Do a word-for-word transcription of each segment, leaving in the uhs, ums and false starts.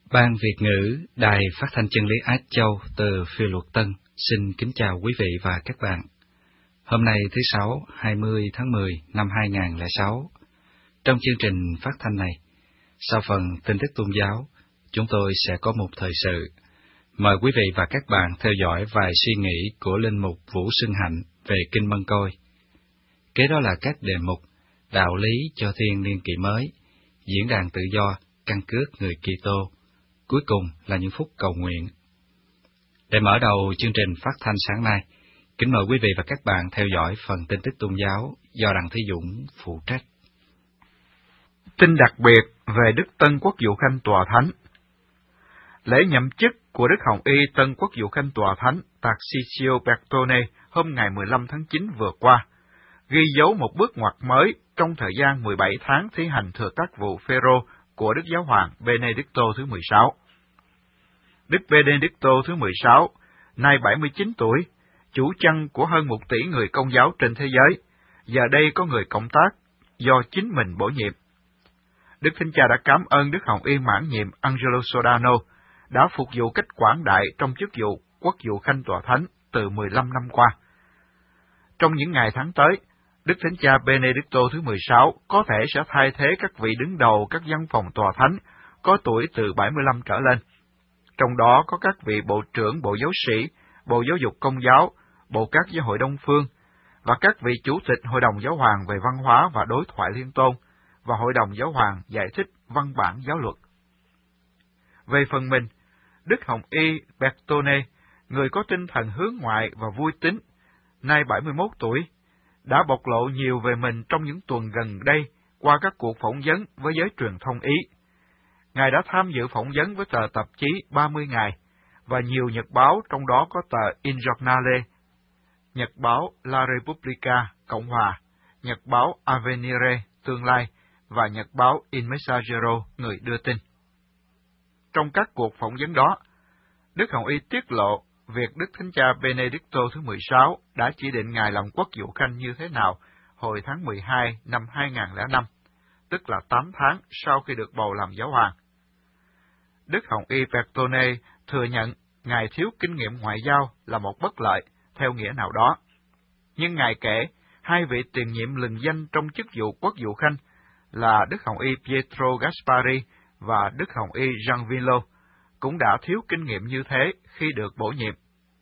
Ban Việt ngữ Đài Phát thanh Chân lý Á Châu từ Phiêu Luật Tân xin kính chào quý vị và các bạn. Hôm nay thứ Sáu, hai mươi tháng mười năm hai nghìn không trăm lẻ sáu. Trong chương trình phát thanh này, sau phần tin tức tôn giáo, chúng tôi sẽ có một thời sự. Mời quý vị và các bạn theo dõi vài suy nghĩ của Linh mục Vũ Xuân Hạnh về Kinh Mân Côi. Kế đó là các đề mục Đạo lý cho thiên niên kỷ mới, Diễn đàn tự do, Căn cước người Kitô. Cuối cùng là những phút cầu nguyện. Để mở đầu chương trình phát thanh sáng nay, kính mời quý vị và các bạn theo dõi phần tin tức tôn giáo do Đặng Thí Dũng phụ trách. Tin đặc biệt về Đức Tân Quốc Vụ Khanh Tòa Thánh. Lễ nhậm chức của Đức Hồng Y Tân Quốc Vụ Khanh Tòa Thánh Tarcisio Bertone hôm ngày mười lăm tháng chín vừa qua, ghi dấu một bước ngoặt mới trong thời gian mười bảy tháng thi hành thừa tác vụ Phêrô của Đức Giáo hoàng Benedicto thứ mười sáu. Đức Benedicto thứ mười sáu, nay bảy mươi chín tuổi, chủ chăn của hơn một tỷ người Công giáo trên thế giới, giờ đây có người cộng tác do chính mình bổ nhiệm. Đức Thánh Cha đã cảm ơn Đức Hồng Y mãn nhiệm Angelo Sodano đã phục vụ cách quảng đại trong chức vụ Quốc vụ Khanh Tòa Thánh từ mười lăm năm qua. Trong những ngày tháng tới, Đức Thánh Cha Benedicto thứ mười sáu có thể sẽ thay thế các vị đứng đầu các văn phòng tòa thánh có tuổi từ bảy mươi lăm trở lên. Trong đó có các vị bộ trưởng Bộ Giáo sĩ, Bộ Giáo dục Công giáo, Bộ các giáo hội Đông phương, và các vị chủ tịch Hội đồng Giáo hoàng về văn hóa và đối thoại liên tôn, và Hội đồng Giáo hoàng giải thích văn bản giáo luật. Về phần mình, Đức Hồng Y Bertone, người có tinh thần hướng ngoại và vui tính, nay bảy mươi mốt tuổi, đã bộc lộ nhiều về mình trong những tuần gần đây qua các cuộc phỏng vấn với giới truyền thông Ý. Ngài đã tham dự phỏng vấn với tờ tạp chí ba mươi ngày và nhiều nhật báo, trong đó có tờ Il Giornale, nhật báo La Repubblica, Cộng hòa, nhật báo Avvenire, Tương lai, và nhật báo Il Messaggero, người đưa tin. Trong các cuộc phỏng vấn đó, Đức Hồng Y tiết lộ việc Đức Thánh Cha Benedicto thứ mười sáu đã chỉ định Ngài làm Quốc vụ Khanh như thế nào hồi tháng mười hai năm hai nghìn không trăm lẻ năm, tức là tám tháng sau khi được bầu làm giáo hoàng. Đức Hồng Y Bertone thừa nhận Ngài thiếu kinh nghiệm ngoại giao là một bất lợi theo nghĩa nào đó. Nhưng Ngài kể hai vị tiền nhiệm lừng danh trong chức vụ Quốc vụ Khanh là Đức Hồng Y Pietro Gaspari và Đức Hồng Y Jean Villot cũng đã thiếu kinh nghiệm như thế khi được bổ nhiệm.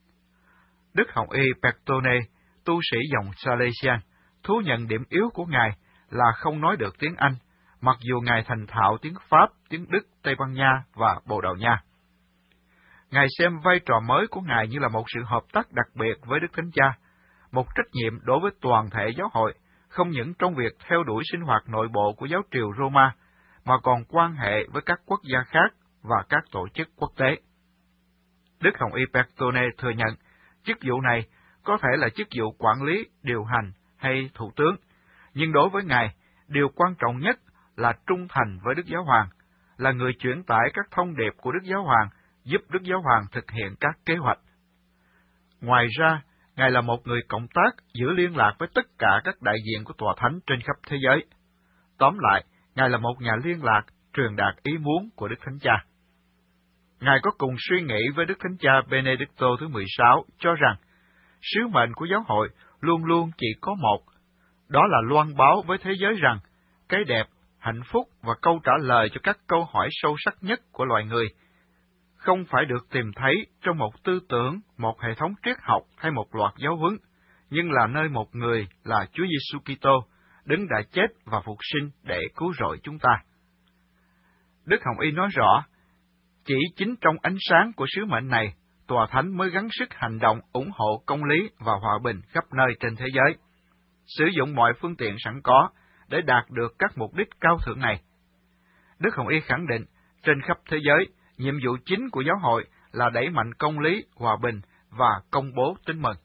Đức Hồng Y Bertone, tu sĩ dòng Salesian, thú nhận điểm yếu của Ngài là không nói được tiếng Anh, mặc dù Ngài thành thạo tiếng Pháp, tiếng Đức, Tây Ban Nha và Bồ Đào Nha. Ngài xem vai trò mới của Ngài như là một sự hợp tác đặc biệt với Đức Thánh Cha, một trách nhiệm đối với toàn thể giáo hội, không những trong việc theo đuổi sinh hoạt nội bộ của giáo triều Roma, mà còn quan hệ với các quốc gia khác và các tổ chức quốc tế. Đức Hồng Y Bertone thừa nhận chức vụ này có thể là chức vụ quản lý, điều hành hay thủ tướng, nhưng đối với Ngài, điều quan trọng nhất là trung thành với Đức Giáo hoàng, là người chuyển tải các thông điệp của Đức Giáo hoàng, giúp Đức Giáo hoàng thực hiện các kế hoạch. Ngoài ra, Ngài là một người cộng tác giữ liên lạc với tất cả các đại diện của tòa thánh trên khắp thế giới. Tóm lại, Ngài là một nhà liên lạc, truyền đạt ý muốn của Đức Thánh Cha. Ngài có cùng suy nghĩ với Đức Thánh Cha Benedicto thứ mười sáu cho rằng, sứ mệnh của giáo hội luôn luôn chỉ có một, đó là loan báo với thế giới rằng, cái đẹp, hạnh phúc và câu trả lời cho các câu hỏi sâu sắc nhất của loài người không phải được tìm thấy trong một tư tưởng, một hệ thống triết học hay một loạt giáo huấn, nhưng là nơi một người là Chúa Giêsu Kitô đứng đã chết và phục sinh để cứu rỗi chúng ta. Đức Hồng Y nói rõ, chỉ chính trong ánh sáng của sứ mệnh này, tòa thánh mới gắng sức hành động ủng hộ công lý và hòa bình khắp nơi trên thế giới, sử dụng mọi phương tiện sẵn có để đạt được các mục đích cao thượng này. Đức Hồng Y khẳng định, trên khắp thế giới, nhiệm vụ chính của giáo hội là đẩy mạnh công lý, hòa bình và công bố tin mừng.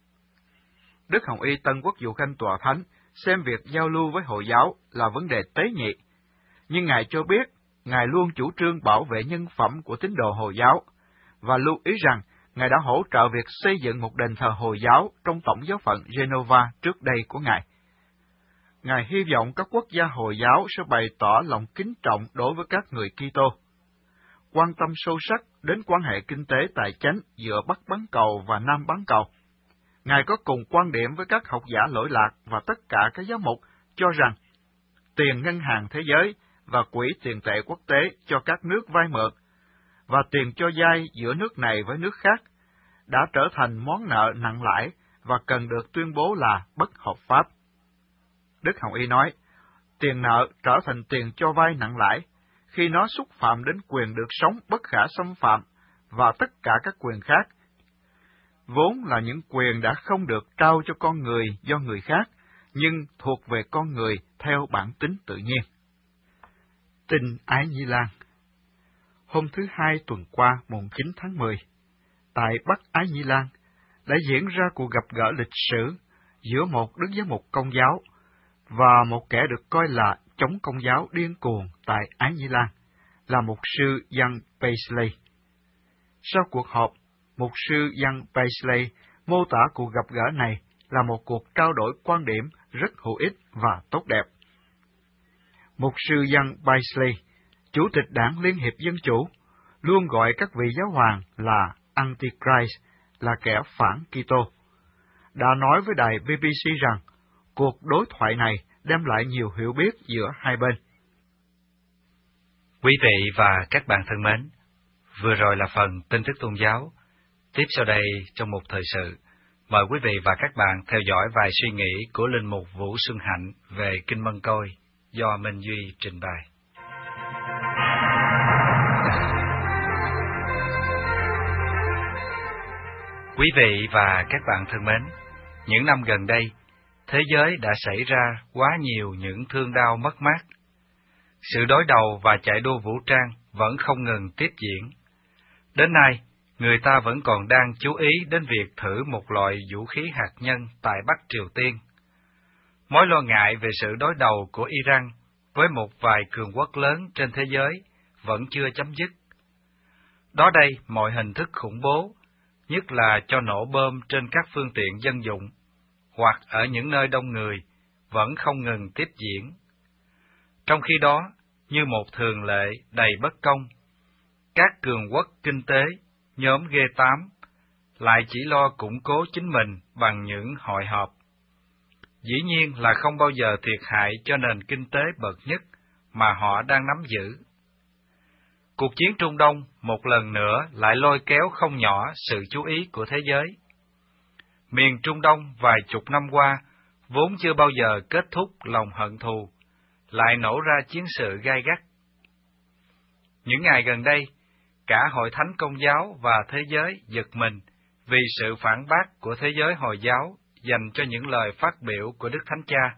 Đức Hồng Y Tân Quốc vụ Khanh Tòa Thánh xem việc giao lưu với Hồi giáo là vấn đề tế nhị, nhưng Ngài cho biết Ngài luôn chủ trương bảo vệ nhân phẩm của tín đồ Hồi giáo, và lưu ý rằng Ngài đã hỗ trợ việc xây dựng một đền thờ Hồi giáo trong tổng giáo phận Genova trước đây của Ngài. Ngài hy vọng các quốc gia Hồi giáo sẽ bày tỏ lòng kính trọng đối với các người Kitô. quan tâm sâu sắc đến quan hệ kinh tế tài chánh giữa Bắc bán cầu và Nam bán cầu. Ngài có cùng quan điểm với các học giả lỗi lạc và tất cả các giám mục cho rằng tiền ngân hàng thế giới và quỹ tiền tệ quốc tế cho các nước vay mượn và tiền cho vay giữa nước này với nước khác đã trở thành món nợ nặng lãi và cần được tuyên bố là bất hợp pháp. Đức Hồng Y nói, tiền nợ trở thành tiền cho vay nặng lãi khi nó xúc phạm đến quyền được sống bất khả xâm phạm và tất cả các quyền khác, vốn là những quyền đã không được trao cho con người do người khác, nhưng thuộc về con người theo bản tính tự nhiên. Tin Ái Nhi Lan. Hôm thứ Hai tuần qua, mùng chín tháng mười, tại Bắc Ái Nhi Lan, đã diễn ra cuộc gặp gỡ lịch sử giữa một đức giám mục Công giáo và một kẻ được coi là chống Công giáo điên cuồng tại Ái Nhi Lan, là mục sư Jan Paisley. Sau cuộc họp, mục sư Jan Paisley mô tả cuộc gặp gỡ này là một cuộc trao đổi quan điểm rất hữu ích và tốt đẹp. Mục sư Jan Paisley, chủ tịch Đảng Liên hiệp Dân chủ, luôn gọi các vị giáo hoàng là Antichrist, là kẻ phản Kitô, đã nói với đài bê bê xê rằng cuộc đối thoại này đem lại nhiều hiểu biết giữa hai bên. Quý vị và các bạn thân mến, vừa rồi là phần tin tức tôn giáo. Tiếp sau đây, trong một thời sự, mời quý vị và các bạn theo dõi vài suy nghĩ của Linh mục Vũ Xuân Hạnh về Kinh Mân Côi do Minh Duy trình bày. Quý vị và các bạn thân mến, những năm gần đây, thế giới đã xảy ra quá nhiều những thương đau mất mát. Sự đối đầu và chạy đua vũ trang vẫn không ngừng tiếp diễn. Đến nay, người ta vẫn còn đang chú ý đến việc thử một loại vũ khí hạt nhân tại Bắc Triều Tiên. Mối lo ngại về sự đối đầu của Iran với một vài cường quốc lớn trên thế giới vẫn chưa chấm dứt. Đó đây, mọi hình thức khủng bố, nhất là cho nổ bom trên các phương tiện dân dụng, hoặc ở những nơi đông người, vẫn không ngừng tiếp diễn. Trong khi đó, như một thường lệ đầy bất công, các cường quốc kinh tế, nhóm G tám, lại chỉ lo củng cố chính mình bằng những hội họp. Dĩ nhiên là không bao giờ thiệt hại cho nền kinh tế bậc nhất mà họ đang nắm giữ. Cuộc chiến Trung Đông một lần nữa lại lôi kéo không nhỏ sự chú ý của thế giới. Miền Trung Đông vài chục năm qua vốn chưa bao giờ kết thúc lòng hận thù, lại nổ ra chiến sự gai gắt. Những ngày gần đây, cả Hội Thánh Công giáo và thế giới giật mình vì sự phản bác của thế giới Hồi giáo dành cho những lời phát biểu của Đức Thánh Cha.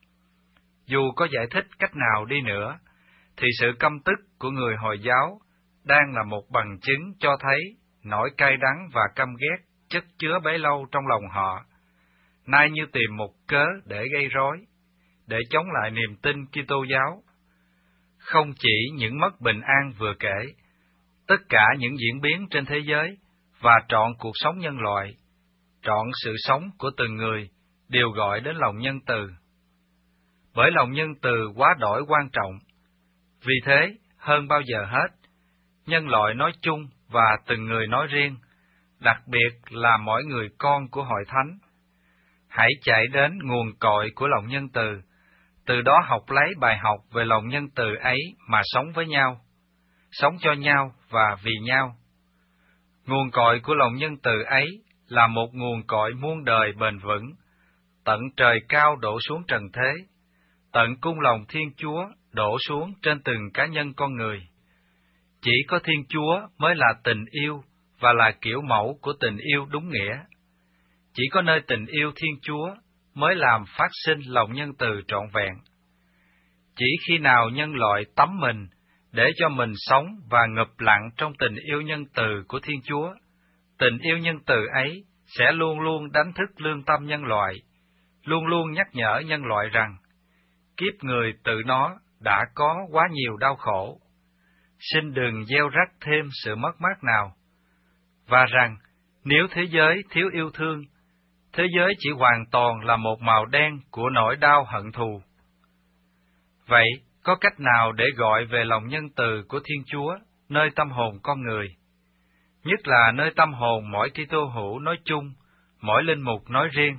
Dù có giải thích cách nào đi nữa, thì sự căm tức của người Hồi giáo đang là một bằng chứng cho thấy nỗi cay đắng và căm ghét chất chứa bấy lâu trong lòng họ, nay như tìm một cớ để gây rối, để chống lại niềm tin Kitô giáo. Không chỉ những mất bình an vừa kể, tất cả những diễn biến trên thế giới và trọn cuộc sống nhân loại, trọn sự sống của từng người đều gọi đến lòng nhân từ. Bởi lòng nhân từ quá đổi quan trọng. Vì thế, hơn bao giờ hết, nhân loại nói chung và từng người nói riêng, đặc biệt là mỗi người con của Hội Thánh, hãy chạy đến nguồn cội của lòng nhân từ, từ đó học lấy bài học về lòng nhân từ ấy mà sống với nhau, sống cho nhau và vì nhau. Nguồn cội của lòng nhân từ ấy là một nguồn cội muôn đời bền vững, tận trời cao đổ xuống trần thế, tận cung lòng Thiên Chúa đổ xuống trên từng cá nhân con người. Chỉ có Thiên Chúa mới là tình yêu và là kiểu mẫu của tình yêu đúng nghĩa. Chỉ có nơi tình yêu Thiên Chúa mới làm phát sinh lòng nhân từ trọn vẹn. Chỉ khi nào nhân loại tắm mình để cho mình sống và ngập lặng trong tình yêu nhân từ của Thiên Chúa, tình yêu nhân từ ấy sẽ luôn luôn đánh thức lương tâm nhân loại, luôn luôn nhắc nhở nhân loại rằng kiếp người tự nó đã có quá nhiều đau khổ, xin đừng gieo rắc thêm sự mất mát nào, và rằng nếu thế giới thiếu yêu thương, thế giới chỉ hoàn toàn là một màu đen của nỗi đau hận thù. Vậy, có cách nào để gọi về lòng nhân từ của Thiên Chúa nơi tâm hồn con người, nhất là nơi tâm hồn mỗi Kitô hữu nói chung, mỗi linh mục nói riêng.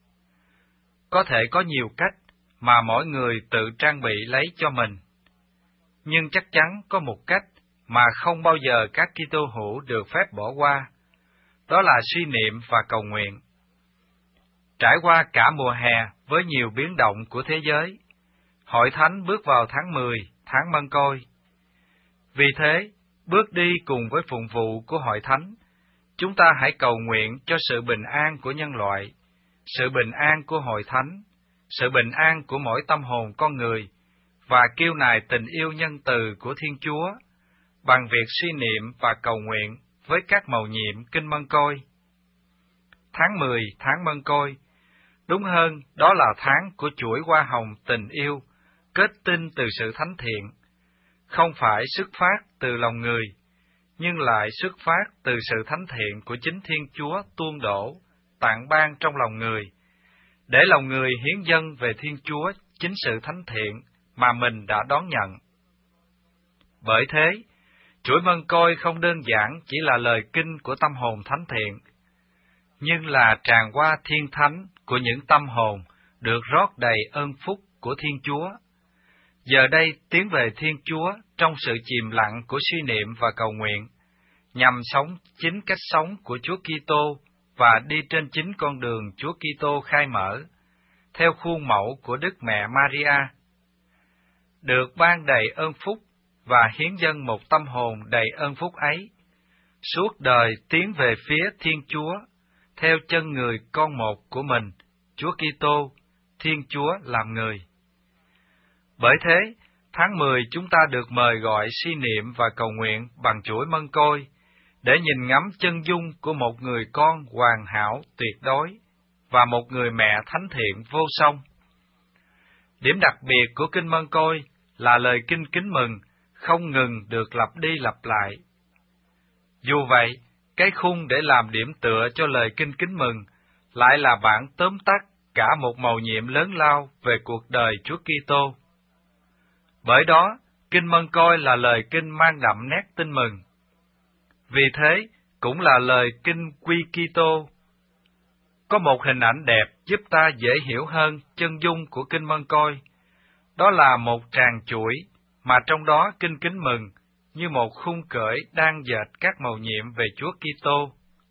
Có thể có nhiều cách mà mỗi người tự trang bị lấy cho mình, nhưng chắc chắn có một cách mà không bao giờ các Kitô hữu được phép bỏ qua, đó là suy niệm và cầu nguyện. Trải qua cả mùa hè với nhiều biến động của thế giới, Hội Thánh bước vào tháng mười, tháng Mân Côi. Vì thế, bước đi cùng với phụng vụ của Hội Thánh, chúng ta hãy cầu nguyện cho sự bình an của nhân loại, sự bình an của Hội Thánh, sự bình an của mỗi tâm hồn con người, và kêu nài tình yêu nhân từ của Thiên Chúa, bằng việc suy niệm và cầu nguyện với các mầu nhiệm Kinh Mân Côi. Tháng mười, tháng Mân Côi, đúng hơn đó là tháng của chuỗi hoa hồng tình yêu, kết tinh từ sự thánh thiện, không phải xuất phát từ lòng người, nhưng lại xuất phát từ sự thánh thiện của chính Thiên Chúa tuôn đổ, tặng ban trong lòng người, để lòng người hiến dâng về Thiên Chúa chính sự thánh thiện mà mình đã đón nhận. Bởi thế, chuỗi Mân Côi không đơn giản chỉ là lời kinh của tâm hồn thánh thiện, nhưng là tràn hoa thiên thánh của những tâm hồn được rót đầy ơn phúc của Thiên Chúa. Giờ đây tiến về Thiên Chúa trong sự chìm lặng của suy niệm và cầu nguyện, nhằm sống chính cách sống của Chúa Kitô và đi trên chính con đường Chúa Kitô khai mở, theo khuôn mẫu của Đức Mẹ Maria. Được ban đầy ơn phúc và hiến dâng một tâm hồn đầy ơn phúc ấy, suốt đời tiến về phía Thiên Chúa, theo chân người con một của mình, Chúa Kitô, Thiên Chúa làm người. Bởi thế, tháng mười chúng ta được mời gọi suy niệm và cầu nguyện bằng chuỗi Mân Côi, để nhìn ngắm chân dung của một người con hoàn hảo tuyệt đối và một người mẹ thánh thiện vô song. Điểm đặc biệt của Kinh Mân Côi là lời kinh kính mừng không ngừng được lặp đi lặp lại. Dù vậy, cái khung để làm điểm tựa cho lời kinh kính mừng lại là bản tóm tắt cả một mầu nhiệm lớn lao về cuộc đời Chúa Kitô. Bởi đó, Kinh Mân Côi là lời kinh mang đậm nét tin mừng. Vì thế, cũng là lời kinh quy Kitô. Có một hình ảnh đẹp giúp ta dễ hiểu hơn chân dung của Kinh Mân Côi. Đó là một tràng chuỗi, mà trong đó kinh kính mừng, như một khung cởi đang dệt các mầu nhiệm về Chúa Kitô.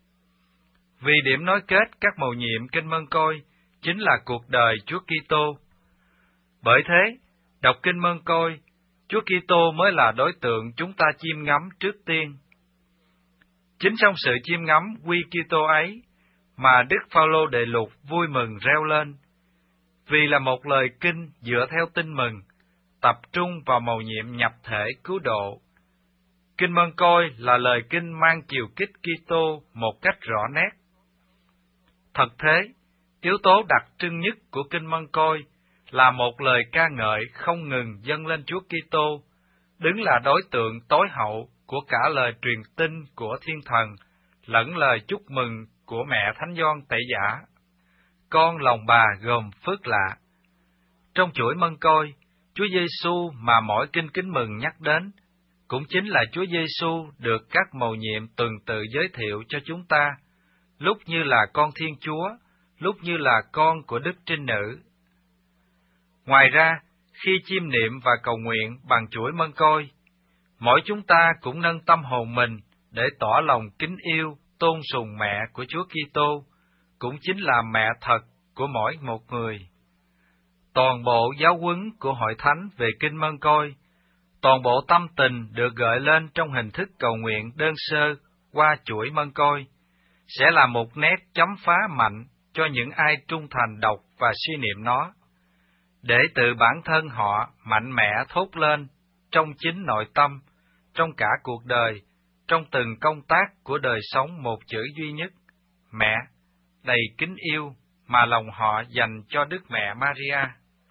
Vì điểm nối kết các mầu nhiệm Kinh Mân Côi chính là cuộc đời Chúa Kitô. Bởi thế, đọc Kinh Mân Côi, Chúa Kitô mới là đối tượng chúng ta chiêm ngắm trước tiên. Chính trong sự chiêm ngắm quy Kitô ấy mà Đức Phao-lô Đệ Lục vui mừng reo lên, vì là một lời kinh dựa theo tin mừng, tập trung vào mầu nhiệm nhập thể cứu độ. Kinh Mân Côi là lời kinh mang chiều kích Kitô một cách rõ nét. Thật thế, yếu tố đặc trưng nhất của Kinh Mân Côi là một lời ca ngợi không ngừng dâng lên Chúa Kitô, đứng là đối tượng tối hậu của cả lời truyền tin của Thiên Thần, lẫn lời chúc mừng của mẹ Thánh Gioan Tẩy Giả, con lòng bà gồm phước lạ. Trong chuỗi Mân Côi, Chúa Giêsu mà mỗi kinh kính mừng nhắc đến, cũng chính là Chúa Giêsu được các mầu nhiệm tuần tự giới thiệu cho chúng ta, lúc như là con Thiên Chúa, lúc như là con của Đức Trinh Nữ. Ngoài ra, khi chiêm niệm và cầu nguyện bằng chuỗi Mân Côi, mỗi chúng ta cũng nâng tâm hồn mình để tỏ lòng kính yêu, tôn sùng mẹ của Chúa Kitô, cũng chính là mẹ thật của mỗi một người. Toàn bộ giáo huấn của Hội Thánh về Kinh Mân Côi, toàn bộ tâm tình được gợi lên trong hình thức cầu nguyện đơn sơ qua chuỗi Mân Côi, sẽ là một nét chấm phá mạnh cho những ai trung thành đọc và suy niệm nó, để tự bản thân họ mạnh mẽ thốt lên trong chính nội tâm, trong cả cuộc đời, trong từng công tác của đời sống một chữ duy nhất, mẹ, đầy kính yêu mà lòng họ dành cho Đức Mẹ Maria.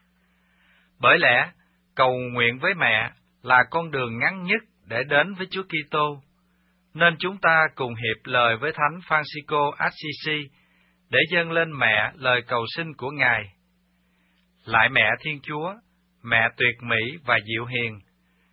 Bởi lẽ, cầu nguyện với mẹ là con đường ngắn nhất để đến với Chúa Kitô, nên chúng ta cùng hiệp lời với Thánh Francisco Assisi để dâng lên mẹ lời cầu xin của Ngài. Lại mẹ Thiên Chúa, mẹ tuyệt mỹ và dịu hiền,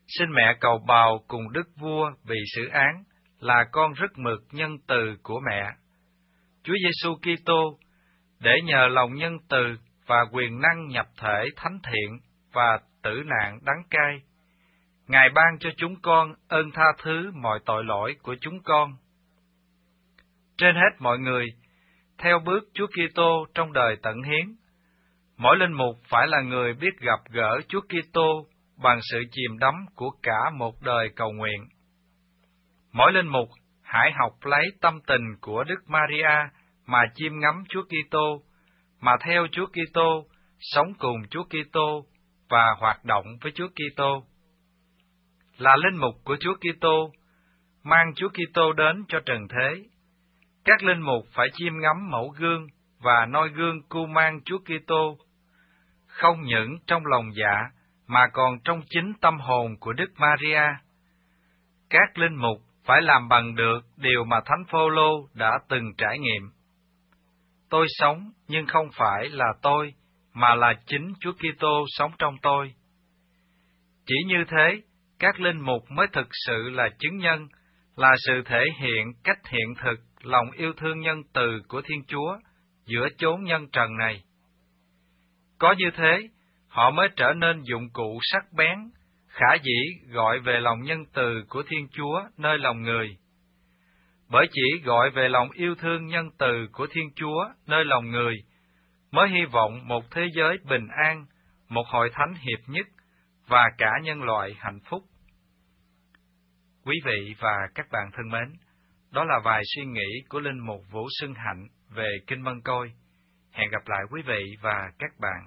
Xin mẹ cầu bào cùng đức vua bị xử án là con rất mực nhân từ của mẹ. Chúa Giêsu Kitô, để nhờ lòng nhân từ và quyền năng nhập thể thánh thiện và tử nạn đắng cay, Ngài ban cho chúng con ơn tha thứ mọi tội lỗi của chúng con. Trên hết mọi người, theo bước Chúa Kitô trong đời tận hiến, mỗi linh mục phải là người biết gặp gỡ Chúa Kitô bằng sự chìm đắm của cả một đời cầu nguyện. Mỗi linh mục hãy học lấy tâm tình của Đức Maria mà chiêm ngắm Chúa Kitô, mà theo Chúa Kitô, sống cùng Chúa Kitô và hoạt động với Chúa Kitô. Là linh mục của Chúa Kitô, mang Chúa Kitô đến cho trần thế. Các linh mục phải chiêm ngắm mẫu gương và noi gương cưu mang Chúa Kitô, không những trong lòng dạ mà còn trong chính tâm hồn của Đức Maria. Các linh mục phải làm bằng được điều mà Thánh Phaolô đã từng trải nghiệm. Tôi sống nhưng không phải là tôi, mà là chính Chúa Kitô sống trong tôi. Chỉ như thế, các linh mục mới thực sự là chứng nhân, là sự thể hiện cách hiện thực lòng yêu thương nhân từ của Thiên Chúa giữa chốn nhân trần này. Có như thế, họ mới trở nên dụng cụ sắc bén, khả dĩ gọi về lòng nhân từ của Thiên Chúa nơi lòng người. Bởi chỉ gọi về lòng yêu thương nhân từ của Thiên Chúa nơi lòng người, mới hy vọng một thế giới bình an, một hội thánh hiệp nhất và cả nhân loại hạnh phúc. Quý vị và các bạn thân mến, đó là vài suy nghĩ của Linh mục Vũ Xuân Hạnh về Kinh Mân Côi. Hẹn gặp lại quý vị và các bạn.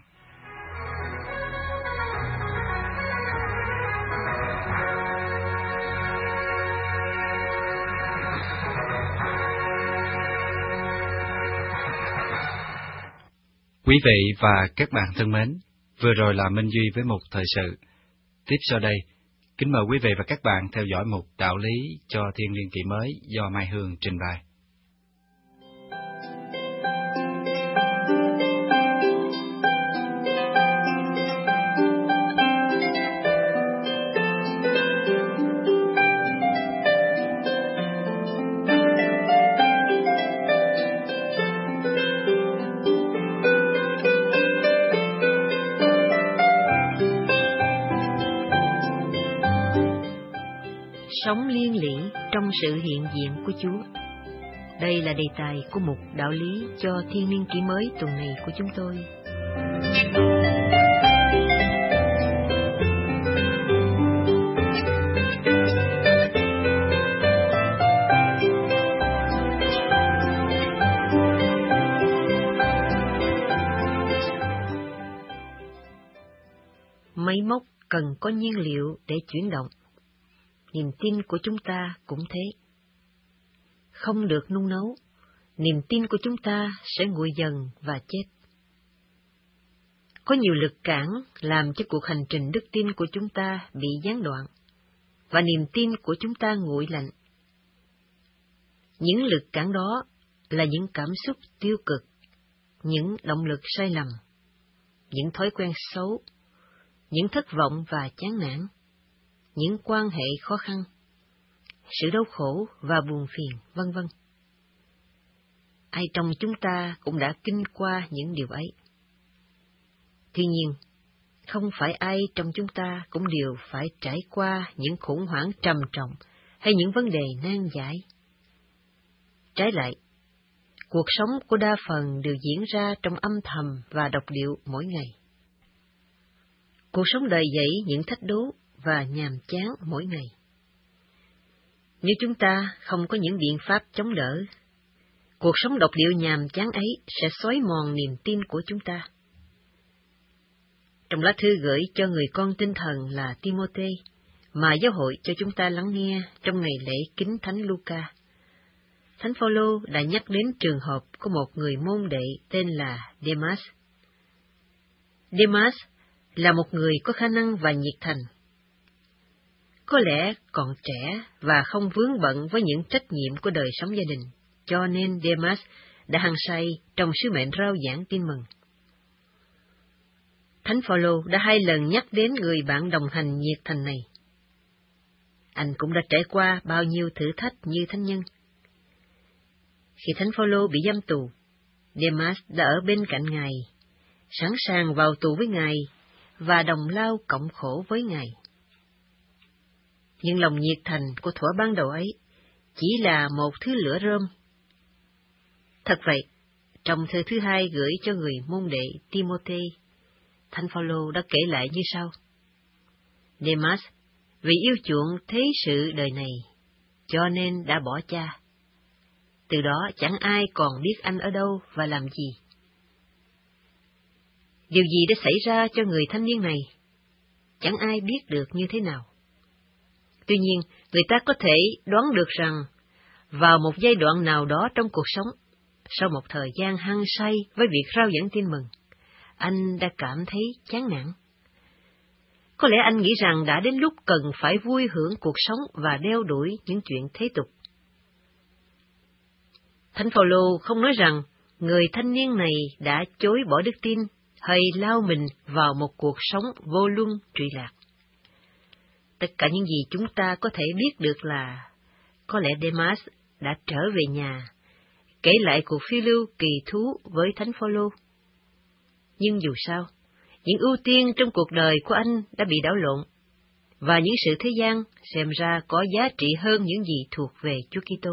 Quý vị và các bạn thân mến, vừa rồi là Minh Duy với một thời sự. Tiếp sau đây, kính mời quý vị và các bạn theo dõi một đạo lý cho Thiên Niên Kỷ Mới do Mai Hương trình bày. Sống liên lỉ trong sự hiện diện của Chúa. Đây là đề tài của một đạo lý cho Thiên Niên Kỷ Mới tuần này của chúng tôi. Máy móc cần có nhiên liệu để chuyển động. Niềm tin của chúng ta cũng thế. Không được nung nấu, niềm tin của chúng ta sẽ nguội dần và chết. Có nhiều lực cản làm cho cuộc hành trình đức tin của chúng ta bị gián đoạn, và niềm tin của chúng ta nguội lạnh. Những lực cản đó là những cảm xúc tiêu cực, những động lực sai lầm, những thói quen xấu, những thất vọng và chán nản, những quan hệ khó khăn, sự đau khổ và buồn phiền, vân vân. Ai trong chúng ta cũng đã kinh qua những điều ấy. Tuy nhiên, không phải ai trong chúng ta cũng đều phải trải qua những khủng hoảng trầm trọng hay những vấn đề nan giải. Trái lại, cuộc sống của đa phần đều diễn ra trong âm thầm và độc điệu mỗi ngày. Cuộc sống đầy dẫy những thách đố và nhàm chán mỗi ngày. Nếu chúng ta không có những biện pháp chống đỡ, cuộc sống độc điệu nhàm chán ấy sẽ xói mòn niềm tin của chúng ta. Trong lá thư gửi cho người con tinh thần là Timôthê, mà giáo hội cho chúng ta lắng nghe trong ngày lễ kính Thánh Luca, Thánh Phaolô đã nhắc đến trường hợp của một người môn đệ tên là Demas. Demas là một người có khả năng và nhiệt thành. Có lẽ còn trẻ và không vướng bận với những trách nhiệm của đời sống gia đình, cho nên Demas đã hăng say trong sứ mệnh rao giảng tin mừng. Thánh Phaolô đã hai lần nhắc đến người bạn đồng hành nhiệt thành này, Anh cũng đã trải qua bao nhiêu thử thách như thánh nhân. Khi thánh Phaolô bị giam tù, Demas đã ở bên cạnh Ngài, sẵn sàng vào tù với Ngài và đồng lao cộng khổ với Ngài. Nhưng lòng nhiệt thành của thuở ban đầu ấy chỉ là một thứ lửa rơm. Thật vậy, trong thơ thứ hai gửi cho người môn đệ Timôthê, thánh Phaolô đã kể lại như sau: Demas, vì yêu chuộng thế sự đời này, cho nên đã bỏ cha. Từ đó chẳng ai còn biết anh ở đâu và làm gì. Điều gì đã xảy ra cho người thanh niên này? Chẳng ai biết được như thế nào. Tuy nhiên, người ta có thể đoán được rằng, vào một giai đoạn nào đó trong cuộc sống, sau một thời gian hăng say với việc rao giảng tin mừng, anh đã cảm thấy chán nản. Có lẽ anh nghĩ rằng đã đến lúc cần phải vui hưởng cuộc sống và đeo đuổi những chuyện thế tục. Thánh Phaolô không nói rằng người thanh niên này đã chối bỏ đức tin hay lao mình vào một cuộc sống vô luân trụy lạc. Tất cả những gì chúng ta có thể biết được là có lẽ Demas đã trở về nhà, kể lại cuộc phiêu lưu kỳ thú với thánh Phaolô. Nhưng dù sao, những ưu tiên trong cuộc đời của anh đã bị đảo lộn, và những sự thế gian xem ra có giá trị hơn những gì thuộc về Chúa Kitô.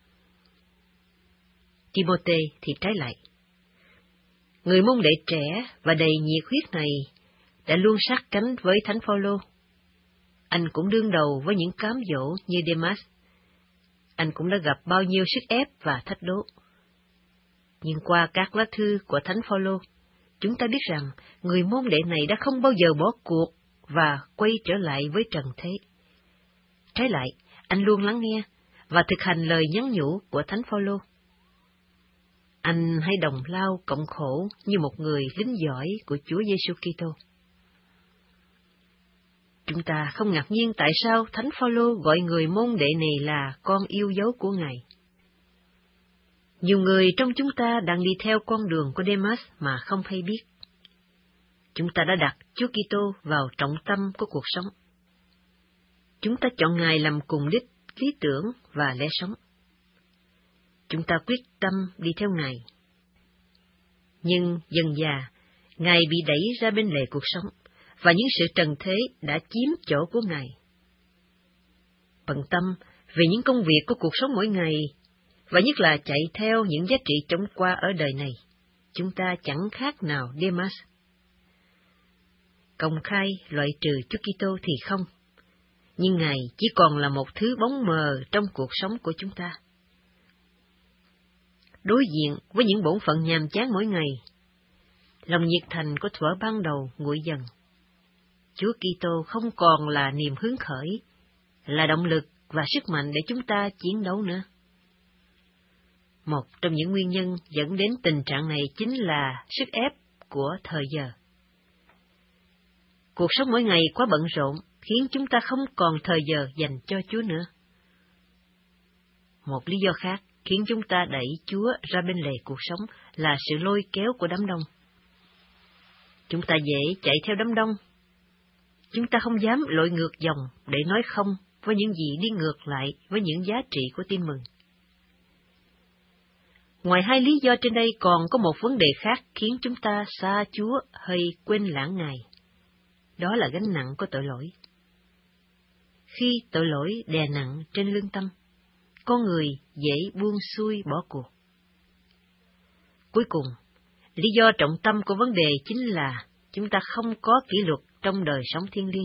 Timôthê thì trái lại. Người môn đệ trẻ và đầy nhiệt huyết này đã luôn sát cánh với thánh Phaolô. Anh cũng đương đầu với những cám dỗ như Demas. Anh cũng đã gặp bao nhiêu sức ép và thách đố. Nhưng qua các lá thư của thánh Phaolô, chúng ta biết rằng người môn đệ này đã không bao giờ bỏ cuộc và quay trở lại với trần thế. Trái lại, anh luôn lắng nghe và thực hành lời nhắn nhủ của thánh Phaolô. Anh hãy đồng lao cộng khổ như một người lính giỏi của Chúa Giêsu Kitô. Chúng ta không ngạc nhiên tại sao thánh Phaolô gọi người môn đệ này là con yêu dấu của Ngài. Nhiều người trong chúng ta đang đi theo con đường của Demas mà không hay biết. Chúng ta đã đặt Chúa Kitô vào trọng tâm của cuộc sống. Chúng ta chọn Ngài làm cùng đích, lý tưởng và lẽ sống. Chúng ta quyết tâm đi theo Ngài. Nhưng dần dà, Ngài bị đẩy ra bên lề cuộc sống, và những sự trần thế đã chiếm chỗ của Ngài. Bận tâm về những công việc của cuộc sống mỗi ngày, và nhất là chạy theo những giá trị trống qua ở đời này, chúng ta chẳng khác nào Demas. Công khai loại trừ Chúa Kitô thì không, nhưng Ngài chỉ còn là một thứ bóng mờ trong cuộc sống của chúng ta. Đối diện với những bổn phận nhàm chán mỗi ngày, lòng nhiệt thành của thuở ban đầu nguội dần. Chúa Kitô không còn là niềm hứng khởi, là động lực và sức mạnh để chúng ta chiến đấu nữa. Một trong những nguyên nhân dẫn đến tình trạng này chính là sức ép của thời giờ. Cuộc sống mỗi ngày quá bận rộn khiến chúng ta không còn thời giờ dành cho Chúa nữa. Một lý do khác khiến chúng ta đẩy Chúa ra bên lề cuộc sống là sự lôi kéo của đám đông. Chúng ta dễ chạy theo đám đông. Chúng ta không dám lội ngược dòng để nói không với những gì đi ngược lại với những giá trị của tin mừng. Ngoài hai lý do trên đây còn có một vấn đề khác khiến chúng ta xa Chúa hay quên lãng Ngài. Đó là gánh nặng của tội lỗi. Khi tội lỗi đè nặng trên lương tâm, con người dễ buông xuôi bỏ cuộc. Cuối cùng, lý do trọng tâm của vấn đề chính là chúng ta không có kỷ luật trong đời sống thiêng liêng.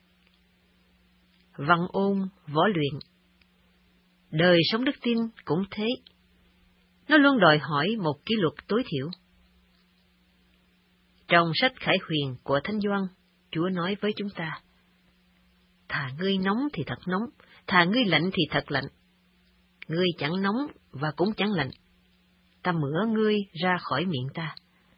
Văn ôn, võ luyện. Đời sống đức tin cũng thế. Nó luôn đòi hỏi một kỷ luật tối thiểu. Trong sách Khải Huyền của Thánh Gioan, Chúa nói với chúng ta: thà ngươi nóng thì thật nóng, thà ngươi lạnh thì thật lạnh. Ngươi chẳng nóng và cũng chẳng lạnh, ta mửa ngươi ra khỏi miệng ta.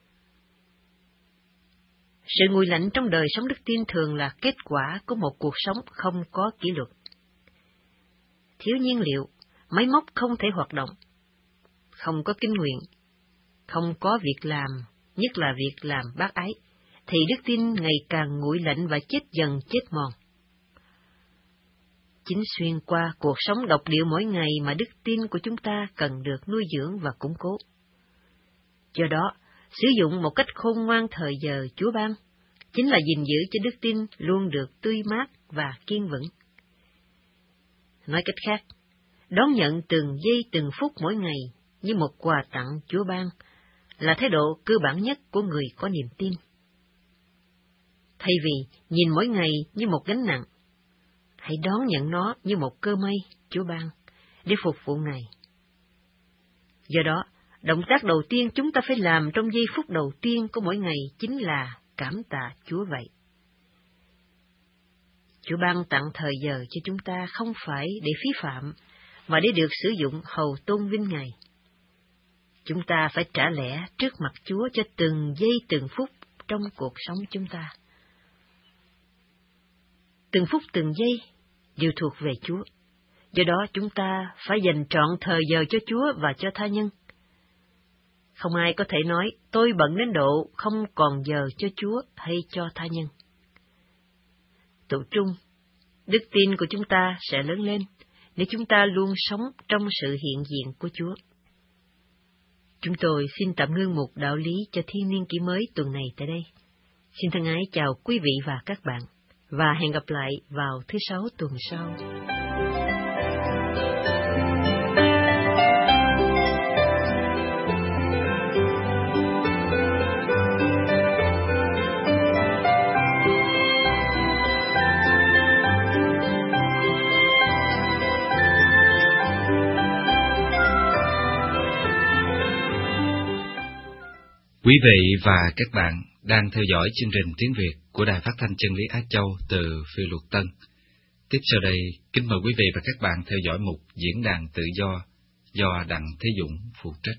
Sự nguội lạnh trong đời sống đức tin thường là kết quả của một cuộc sống không có kỷ luật. Thiếu nhiên liệu, máy móc không thể hoạt động. Không có kinh nguyện, không có việc làm, nhất là việc làm bác ái, thì đức tin ngày càng nguội lạnh và chết dần chết mòn. chính xuyên qua cuộc sống độc điệu mỗi ngày mà đức tin của chúng ta cần được nuôi dưỡng và củng cố. Do đó, sử dụng một cách khôn ngoan thời giờ Chúa ban, chính là gìn giữ cho đức tin luôn được tươi mát và kiên vững. Nói cách khác, đón nhận từng giây từng phút mỗi ngày như một quà tặng Chúa ban là thái độ cơ bản nhất của người có niềm tin. Thay vì nhìn mỗi ngày như một gánh nặng, hãy đón nhận nó như một cơ may Chúa ban để phục vụ Ngài. Do đó, động tác đầu tiên chúng ta phải làm trong giây phút đầu tiên của mỗi ngày chính là cảm tạ Chúa vậy. Chúa ban tặng thời giờ cho chúng ta không phải để phí phạm, mà để được sử dụng hầu tôn vinh Ngài. Chúng ta phải trả lẽ trước mặt Chúa cho từng giây từng phút trong cuộc sống chúng ta. Từng phút từng giây đều thuộc về Chúa. Do đó chúng ta phải dành trọn thời giờ cho Chúa và cho tha nhân. Không ai có thể nói, tôi bận đến độ không còn giờ cho Chúa hay cho tha nhân. Tụ trung, đức tin của chúng ta sẽ lớn lên nếu chúng ta luôn sống trong sự hiện diện của Chúa. Chúng tôi xin tạm ngưng mục đạo lý cho thiên niên kỷ mới tuần này tại đây. Xin thân ái chào quý vị và các bạn, và hẹn gặp lại vào thứ Sáu tuần sau. Quý vị và các bạn đang theo dõi chương trình tiếng Việt của Đài Phát thanh Chân lý Á Châu từ Phiêu Luật Tân. Tiếp sau đây, kính mời quý vị và các bạn theo dõi mục Diễn đàn Tự do do Đặng Thế Dũng phụ trách.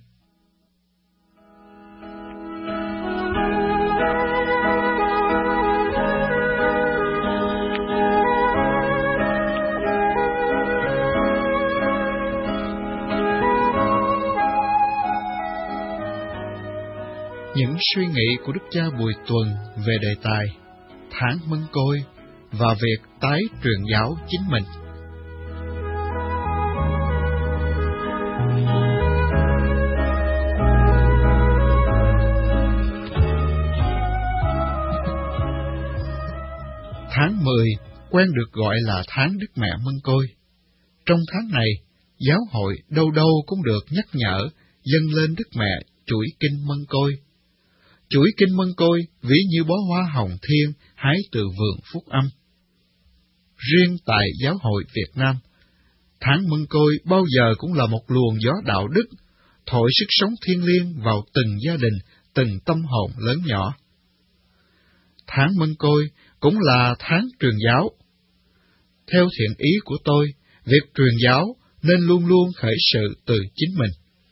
Những suy nghĩ của Đức cha Bùi Tuần về đề tài Tháng Mân Côi và việc tái truyền giáo chính mình. Tháng mười quen được gọi là tháng Đức Mẹ Mân Côi. Trong tháng này, giáo hội đâu đâu cũng được nhắc nhở dâng lên Đức Mẹ chuỗi kinh Mân Côi. Chuỗi kinh Mân Côi ví như bó hoa hồng thiên hái từ vườn Phúc Âm. Riêng tại giáo hội Việt Nam, tháng Mân Côi bao giờ cũng là một luồng gió đạo đức, thổi sức sống thiêng liêng vào từng gia đình, từng tâm hồn lớn nhỏ. Tháng Mân Côi cũng là tháng truyền giáo. Theo thiện ý của tôi, việc truyền giáo nên luôn luôn khởi sự từ chính mình.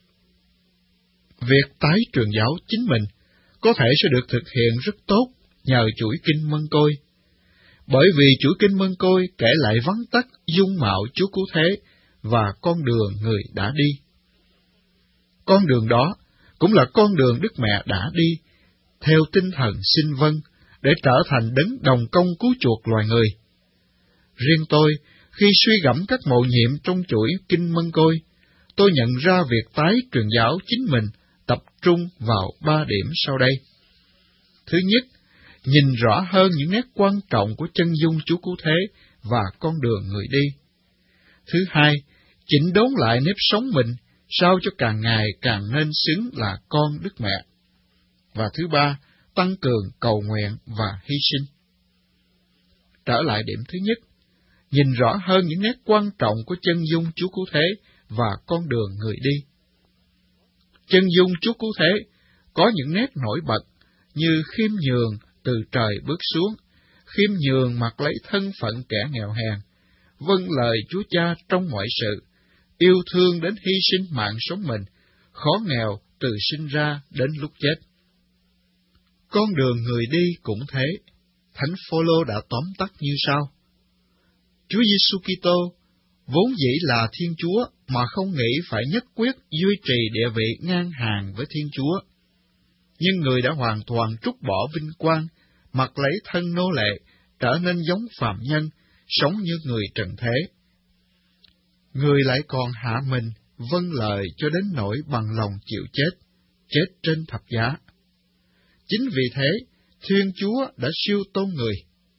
Việc tái truyền giáo chính mình có thể sẽ được thực hiện rất tốt nhờ chuỗi kinh Mân Côi, bởi vì chuỗi kinh Mân Côi kể lại vắn tắt dung mạo Chúa Cứu Thế và con đường người đã đi. Con đường đó cũng là con đường Đức Mẹ đã đi, theo tinh thần xin vâng, để trở thành đấng đồng công cứu chuộc loài người. Riêng tôi, khi suy gẫm các mầu nhiệm trong chuỗi kinh Mân Côi, tôi nhận ra việc tái truyền giáo chính mình tập trung vào ba điểm sau đây. Thứ nhất, nhìn rõ hơn những nét quan trọng của chân dung Chúa Cứu Thế và con đường người đi. Thứ hai, chỉnh đốn lại nếp sống mình sao cho càng ngày càng nên xứng là con Đức Mẹ. Và thứ ba, tăng cường cầu nguyện và hy sinh. Trở lại điểm thứ nhất, nhìn rõ hơn những nét quan trọng của chân dung Chúa Cứu Thế và con đường người đi. Chân dung Chúa Cứu Thế có những nét nổi bật như khiêm nhường từ trời bước xuống, khiêm nhường mặc lấy thân phận kẻ nghèo hèn, vâng lời Chúa Cha trong mọi sự, yêu thương đến hy sinh mạng sống mình, khó nghèo từ sinh ra đến lúc chết. Con đường người đi cũng thế, Thánh Phaolô đã tóm tắt như sau: Chúa Giêsu Kitô vốn dĩ là Thiên Chúa mà không nghĩ phải nhất quyết duy trì địa vị ngang hàng với Thiên Chúa. Nhưng người đã hoàn toàn trút bỏ vinh quang, mặc lấy thân nô lệ, trở nên giống phàm nhân, sống như người trần thế, người lại còn hạ mình, vâng lời cho đến nỗi bằng lòng chịu chết, chết trên thập giá. Chính vì thế, Thiên Chúa đã siêu tôn người.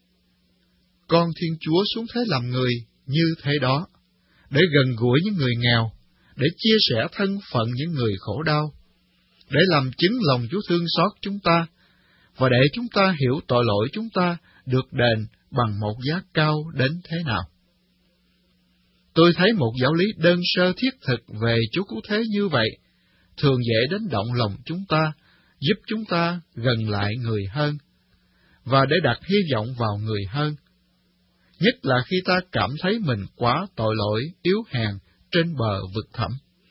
Con Thiên Chúa xuống thế làm người như thế đó, để gần gũi những người nghèo, để chia sẻ thân phận những người khổ đau, để làm chứng lòng Chúa thương xót chúng ta, và để chúng ta hiểu tội lỗi chúng ta được đền bằng một giá cao đến thế nào. Tôi thấy một giáo lý đơn sơ thiết thực về Chúa cứu thế như vậy, thường dễ đánh động lòng chúng ta, giúp chúng ta gần lại người hơn, và để đặt hy vọng vào người hơn. Nhất là khi ta cảm thấy mình quá tội lỗi, yếu hèn, trên bờ vực thẳm.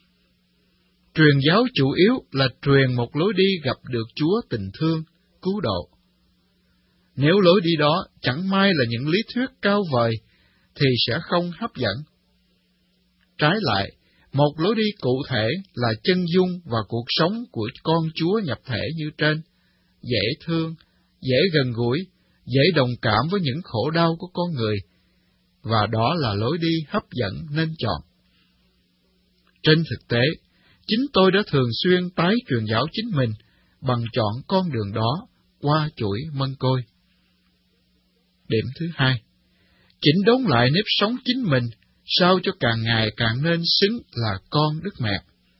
Truyền giáo chủ yếu là truyền một lối đi gặp được Chúa tình thương, cứu độ. Nếu lối đi đó chẳng may là những lý thuyết cao vời, thì sẽ không hấp dẫn. Trái lại, một lối đi cụ thể là chân dung và cuộc sống của con Chúa nhập thể như trên, dễ thương, dễ gần gũi, dễ đồng cảm với những khổ đau của con người, và đó là lối đi hấp dẫn nên chọn. Trên thực tế, chính tôi đã thường xuyên tái truyền giáo chính mình bằng chọn con đường đó qua chuỗi mân côi. Điểm thứ hai, chỉnh đốn lại nếp sống chính mình sao cho càng ngày càng nên xứng là con Đức Mẹ.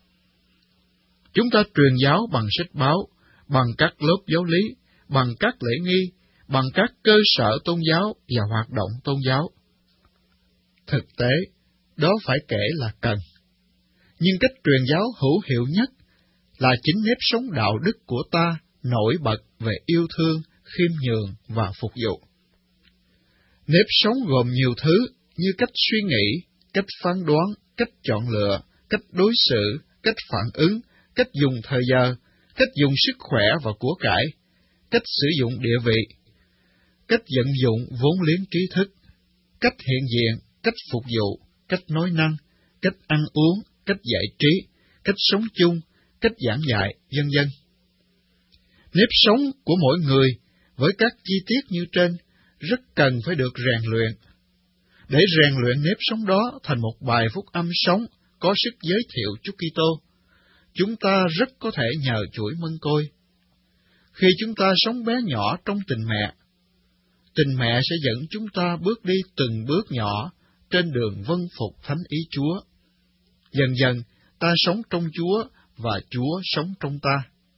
Chúng ta truyền giáo bằng sách báo, bằng các lớp giáo lý, bằng các lễ nghi, bằng các cơ sở tôn giáo và hoạt động tôn giáo. Thực tế, đó phải kể là cần. Nhưng cách truyền giáo hữu hiệu nhất là chính nếp sống đạo đức của ta nổi bật về yêu thương, khiêm nhường và phục vụ. Nếp sống gồm nhiều thứ như cách suy nghĩ, cách phán đoán, cách chọn lựa, cách đối xử, cách phản ứng, cách dùng thời giờ, cách dùng sức khỏe và của cải, cách sử dụng địa vị, cách vận dụng vốn liếng trí thức, cách hiện diện, cách phục vụ, cách nói năng, cách ăn uống, cách giải trí, cách sống chung, cách giảng dạy, vân vân. Nếp sống của mỗi người với các chi tiết như trên rất cần phải được rèn luyện. Để rèn luyện nếp sống đó thành một bài phúc âm sống có sức giới thiệu Chúa Kitô, chúng ta rất có thể nhờ chuỗi mân côi. Khi chúng ta sống bé nhỏ trong tình mẹ, tình mẹ sẽ dẫn chúng ta bước đi từng bước nhỏ trên đường vâng phục thánh ý Chúa. Dần dần, ta sống trong Chúa và Chúa sống trong ta.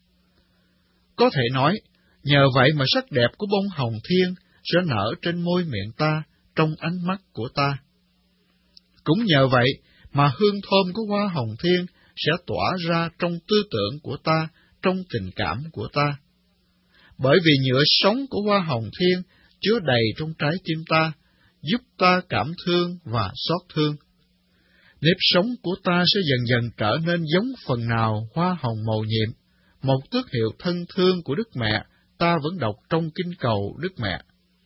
Có thể nói, nhờ vậy mà sắc đẹp của bông hồng thiên sẽ nở trên môi miệng ta, trong ánh mắt của ta. Cũng nhờ vậy mà hương thơm của hoa hồng thiên sẽ tỏa ra trong tư tưởng của ta, trong tình cảm của ta. Bởi vì nhựa sống của hoa hồng thiên chứa đầy trong trái tim ta, giúp ta cảm thương và xót thương. Nếp sống của ta sẽ dần dần trở nên giống phần nào hoa hồng mầu nhiệm, một tước hiệu thân thương của Đức Mẹ ta vẫn đọc trong kinh cầu Đức Mẹ.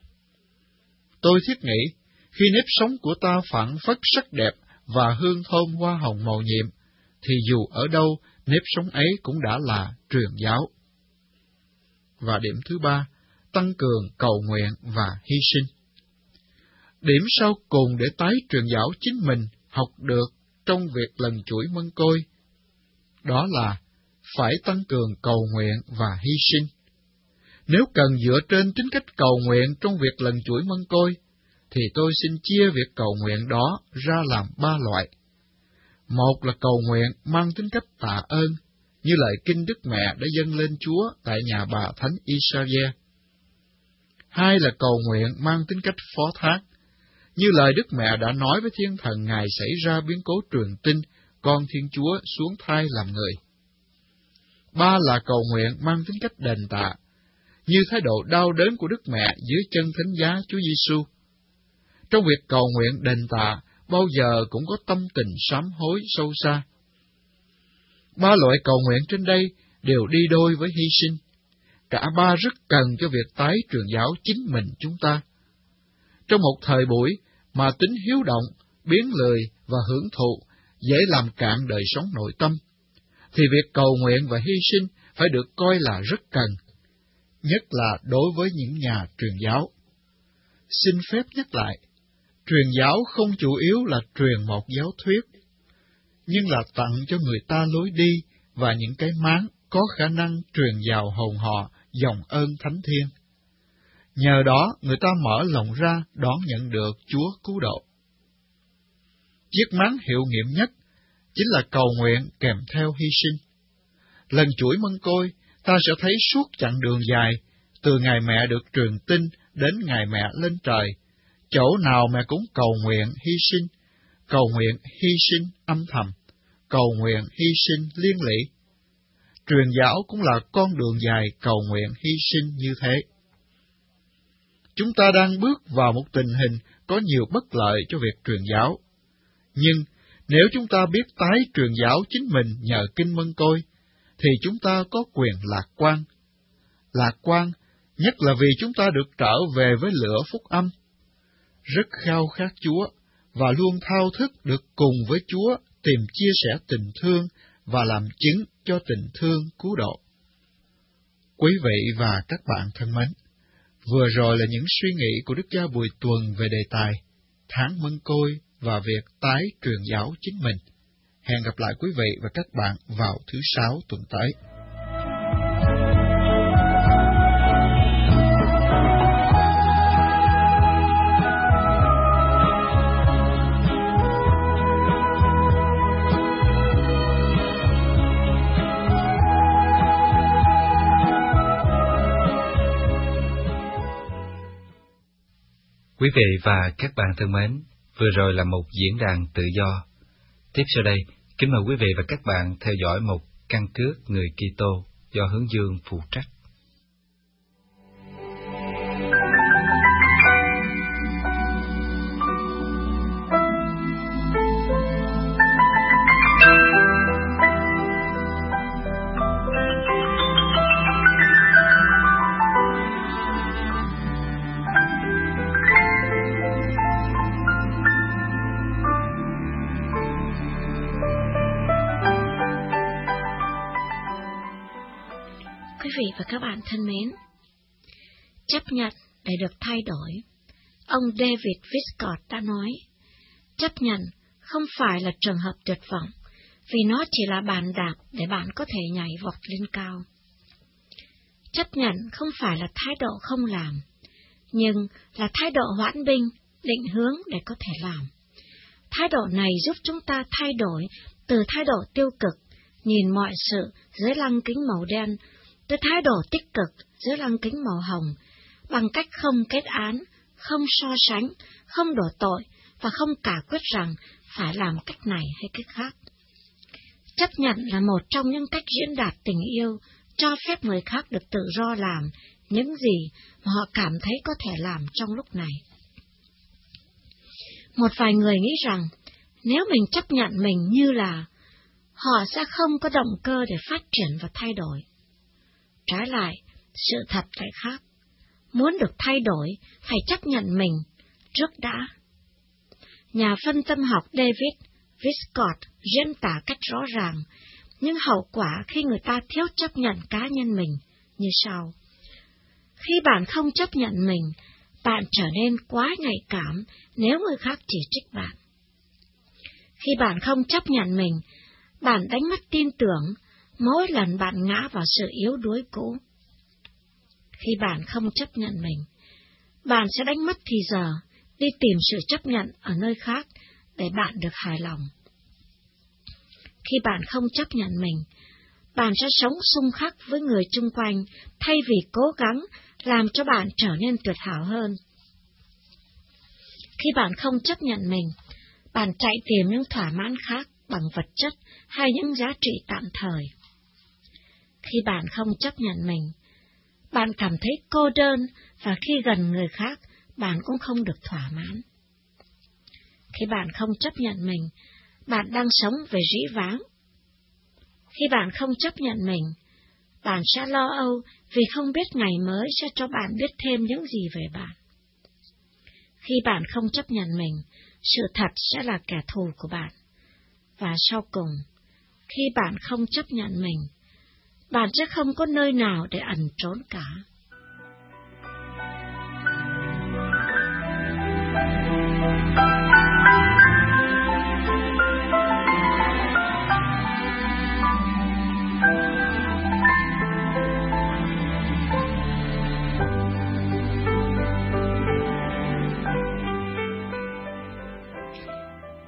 Tôi thiết nghĩ, khi nếp sống của ta phản phất sắc đẹp và hương thơm hoa hồng mầu nhiệm, thì dù ở đâu, nếp sống ấy cũng đã là truyền giáo. Và điểm thứ ba, tăng cường cầu nguyện và hy sinh. Điểm sau cùng để tái truyền giáo chính mình học được trong việc lần chuỗi mân côi, đó là phải tăng cường cầu nguyện và hy sinh. Nếu cần dựa trên tính cách cầu nguyện trong việc lần chuỗi mân côi, thì tôi xin chia việc cầu nguyện đó ra làm ba loại. Một là cầu nguyện mang tính cách tạ ơn, như lời kinh Đức Mẹ đã dâng lên Chúa tại nhà bà Thánh Isavia. Hai là cầu nguyện mang tính cách phó thác, như lời Đức Mẹ đã nói với thiên thần ngày xảy ra biến cố truyền tin con Thiên Chúa xuống thai làm người. Ba là cầu nguyện mang tính cách đền tạ, như thái độ đau đớn của Đức Mẹ dưới chân thánh giá Chúa Giêsu. Trong việc cầu nguyện đền tạ, bao giờ cũng có tâm tình sám hối sâu xa. Ba loại cầu nguyện trên đây đều đi đôi với hy sinh. Cả ba rất cần cho việc tái truyền giáo chính mình chúng ta. Trong một thời buổi mà tính hiếu động, biến lười và hưởng thụ dễ làm cạn đời sống nội tâm, thì việc cầu nguyện và hy sinh phải được coi là rất cần, nhất là đối với những nhà truyền giáo. Xin phép nhắc lại, truyền giáo không chủ yếu là truyền một giáo thuyết, nhưng là tặng cho người ta lối đi và những cái máng có khả năng truyền vào hồn họ dòng ơn thánh thiên. Nhờ đó, người ta mở lòng ra đón nhận được Chúa cứu độ. Chiếc máng hiệu nghiệm nhất chính là cầu nguyện kèm theo hy sinh. Lần chuỗi mân côi, ta sẽ thấy suốt chặng đường dài, từ ngày mẹ được truyền tin đến ngày mẹ lên trời, chỗ nào mẹ cũng cầu nguyện hy sinh, cầu nguyện hy sinh âm thầm, cầu nguyện hy sinh liên lỉ. Truyền giáo cũng là con đường dài cầu nguyện hy sinh như thế. Chúng ta đang bước vào một tình hình có nhiều bất lợi cho việc truyền giáo. Nhưng nếu chúng ta biết tái truyền giáo chính mình nhờ kinh mân côi, thì chúng ta có quyền lạc quan. Lạc quan nhất là vì chúng ta được trở về với lửa phúc âm. Rất khao khát Chúa và luôn thao thức được cùng với Chúa tìm chia sẻ tình thương và làm chứng cho tình thương cứu độ. Quý vị và các bạn thân mến, vừa rồi là những suy nghĩ của Đức Cha Bùi Tuần về đề tài Tháng Mân Côi và việc tái truyền giáo chính mình. Hẹn gặp lại quý vị và các bạn vào thứ Sáu tuần tới. Quý vị và các bạn thân mến, vừa rồi là một diễn đàn tự do. Tiếp sau đây, kính mời quý vị và các bạn theo dõi một căn cước người Kitô do Hướng Dương phụ trách. Quý vị và các bạn thân mến, chấp nhận để được thay đổi. Ông David Viscott đã nói, chấp nhận không phải là trường hợp tuyệt vọng, vì nó chỉ là bàn đạp để bạn có thể nhảy vọt lên cao. Chấp nhận không phải là thái độ không làm, nhưng là thái độ hoãn binh, định hướng để có thể làm. Thái độ này giúp chúng ta thay đổi từ thái độ tiêu cực, nhìn mọi sự dưới lăng kính màu đen, tới thái độ tích cực dưới lăng kính màu hồng, bằng cách không kết án, không so sánh, không đổ tội và không cả quyết rằng phải làm cách này hay cách khác. Chấp nhận là một trong những cách diễn đạt tình yêu, cho phép người khác được tự do làm những gì mà họ cảm thấy có thể làm trong lúc này. Một vài người nghĩ rằng nếu mình chấp nhận mình như là, họ sẽ không có động cơ để phát triển và thay đổi. Trái lại, sự thật lại khác. Muốn được thay đổi, phải chấp nhận mình trước đã. Nhà phân tâm học David Viscott diễn tả cách rõ ràng những hậu quả khi người ta thiếu chấp nhận cá nhân mình như sau. Khi bạn không chấp nhận mình, bạn trở nên quá nhạy cảm nếu người khác chỉ trích bạn. Khi bạn không chấp nhận mình, bạn đánh mất tin tưởng mỗi lần bạn ngã vào sự yếu đuối cũ. Khi bạn không chấp nhận mình, bạn sẽ đánh mất thì giờ đi tìm sự chấp nhận ở nơi khác để bạn được hài lòng. Khi bạn không chấp nhận mình, bạn sẽ sống xung khắc với người chung quanh thay vì cố gắng làm cho bạn trở nên tuyệt hảo hơn. Khi bạn không chấp nhận mình, bạn chạy tìm những thỏa mãn khác bằng vật chất hay những giá trị tạm thời. Khi bạn không chấp nhận mình, bạn cảm thấy cô đơn và khi gần người khác, bạn cũng không được thỏa mãn. Khi bạn không chấp nhận mình, bạn đang sống về dĩ vãng. Khi bạn không chấp nhận mình, bạn sẽ lo âu vì không biết ngày mới sẽ cho bạn biết thêm những gì về bạn. Khi bạn không chấp nhận mình, sự thật sẽ là kẻ thù của bạn. Và sau cùng, khi bạn không chấp nhận mình, bạn sẽ không có nơi nào để ẩn trốn cả.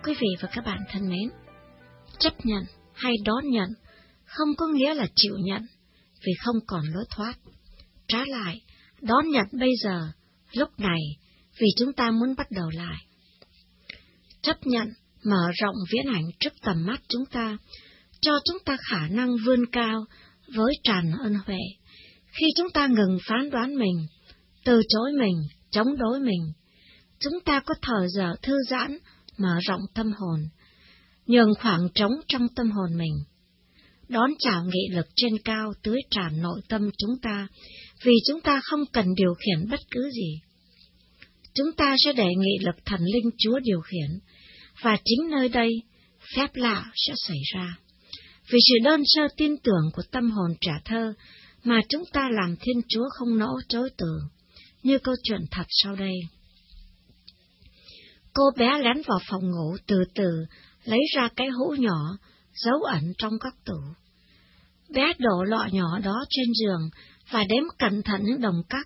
Quý vị và các bạn thân mến, chấp nhận hay đón nhận không có nghĩa là chịu nhận vì không còn lối thoát. Trái lại, đón nhận bây giờ, lúc này, vì chúng ta muốn bắt đầu lại. Chấp nhận mở rộng viễn ảnh trước tầm mắt chúng ta, cho chúng ta khả năng vươn cao với tràn ân huệ. Khi chúng ta ngừng phán đoán mình, từ chối mình, chống đối mình, chúng ta có thời giờ thư giãn, mở rộng tâm hồn, nhường khoảng trống trong tâm hồn mình. Đón chào nghị lực trên cao tưới tràn nội tâm chúng ta, vì chúng ta không cần điều khiển bất cứ gì. Chúng ta sẽ để nghị lực thần linh Chúa điều khiển, và chính nơi đây, phép lạ sẽ xảy ra. Vì sự đơn sơ tin tưởng của tâm hồn trẻ thơ mà chúng ta làm Thiên Chúa không nỡ chối từ, như câu chuyện thật sau đây. Cô bé lén vào phòng ngủ từ từ, lấy ra cái hũ nhỏ, giấu ẩn trong các tủ. Bé đổ lọ nhỏ đó trên giường và đếm cẩn thận những đồng cắt.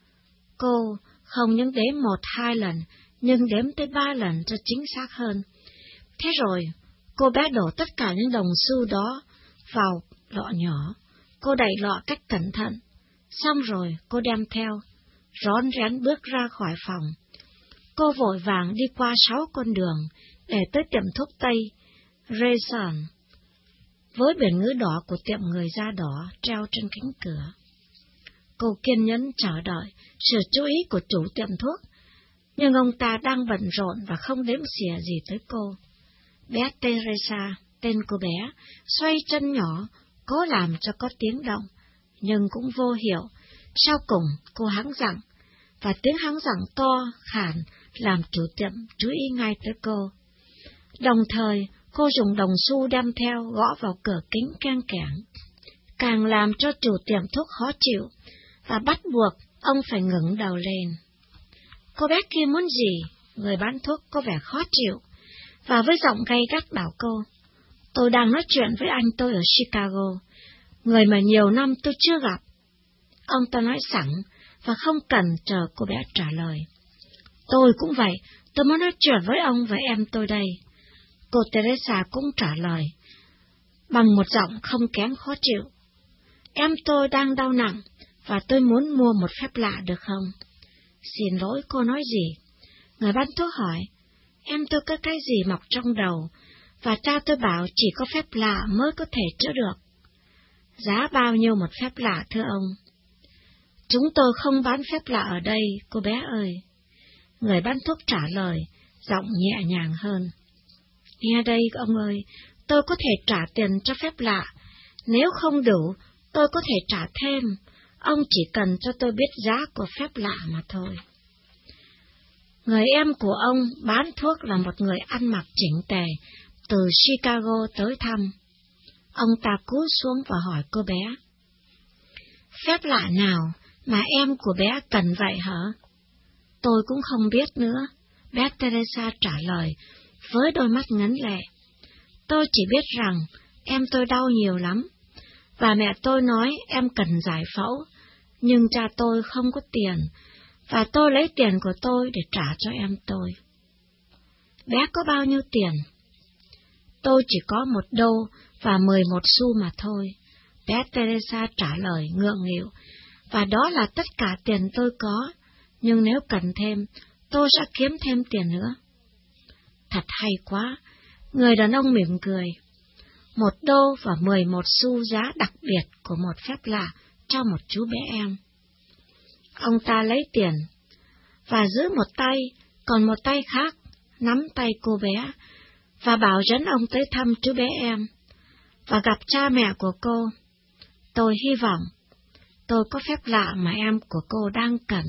Cô không những đếm một hai lần, nhưng đếm tới ba lần cho chính xác hơn. Thế rồi, cô bé đổ tất cả những đồng xu đó vào lọ nhỏ. Cô đậy lọ cách cẩn thận. Xong rồi, cô đem theo, rón rén bước ra khỏi phòng. Cô vội vàng đi qua sáu con đường để tới tiệm thuốc Tây, Rayson, với biển ngữ đỏ của tiệm người da đỏ treo trên cánh cửa. Cô kiên nhẫn chờ đợi sự chú ý của chủ tiệm thuốc, nhưng ông ta đang bận rộn và không đếm xỉa gì tới cô. Bé Teresa, tên cô bé, xoay chân nhỏ, cố làm cho có tiếng động, nhưng cũng vô hiệu. Sau cùng, cô hắng giọng, và tiếng hắng giọng to, khàn, làm chủ tiệm chú ý ngay tới cô. Đồng thời, cô dùng đồng xu đem theo gõ vào cửa kính keng kẽng, càng làm cho chủ tiệm thuốc khó chịu, và bắt buộc ông phải ngẩng đầu lên. Cô bé kia muốn gì? Người bán thuốc có vẻ khó chịu, và với giọng gay gắt bảo cô, tôi đang nói chuyện với anh tôi ở Chicago, người mà nhiều năm tôi chưa gặp. Ông ta nói sẵn, và không cần chờ cô bé trả lời. Tôi cũng vậy, tôi muốn nói chuyện với ông và em tôi đây. Cô Teresa cũng trả lời, bằng một giọng không kém khó chịu. Em tôi đang đau nặng, và tôi muốn mua một phép lạ được không? Xin lỗi, cô nói gì? Người bán thuốc hỏi, em tôi có cái gì mọc trong đầu, và cha tôi bảo chỉ có phép lạ mới có thể chữa được. Giá bao nhiêu một phép lạ thưa ông? Chúng tôi không bán phép lạ ở đây, cô bé ơi. Người bán thuốc trả lời, giọng nhẹ nhàng hơn. Nghe đây, ông ơi, tôi có thể trả tiền cho phép lạ. Nếu không đủ, tôi có thể trả thêm. Ông chỉ cần cho tôi biết giá của phép lạ mà thôi. Người em của ông bán thuốc là một người ăn mặc chỉnh tề, từ Chicago tới thăm. Ông ta cúi xuống và hỏi cô bé, phép lạ nào mà em của bé cần vậy hả? Tôi cũng không biết nữa, bé Teresa trả lời với đôi mắt ngấn lệ. Tôi chỉ biết rằng em tôi đau nhiều lắm, và mẹ tôi nói em cần giải phẫu, nhưng cha tôi không có tiền, và tôi lấy tiền của tôi để trả cho em tôi. Bé có bao nhiêu tiền? Tôi chỉ có một đô và mười một xu mà thôi, bé Teresa trả lời ngượng nghịu, và đó là tất cả tiền tôi có, nhưng nếu cần thêm, tôi sẽ kiếm thêm tiền nữa. Thật hay quá, người đàn ông mỉm cười. Một đô và mười một xu giá đặc biệt của một phép lạ cho một chú bé em. Ông ta lấy tiền, và giữ một tay, còn một tay khác nắm tay cô bé, và bảo dẫn ông tới thăm chú bé em, và gặp cha mẹ của cô. Tôi hy vọng tôi có phép lạ mà em của cô đang cần.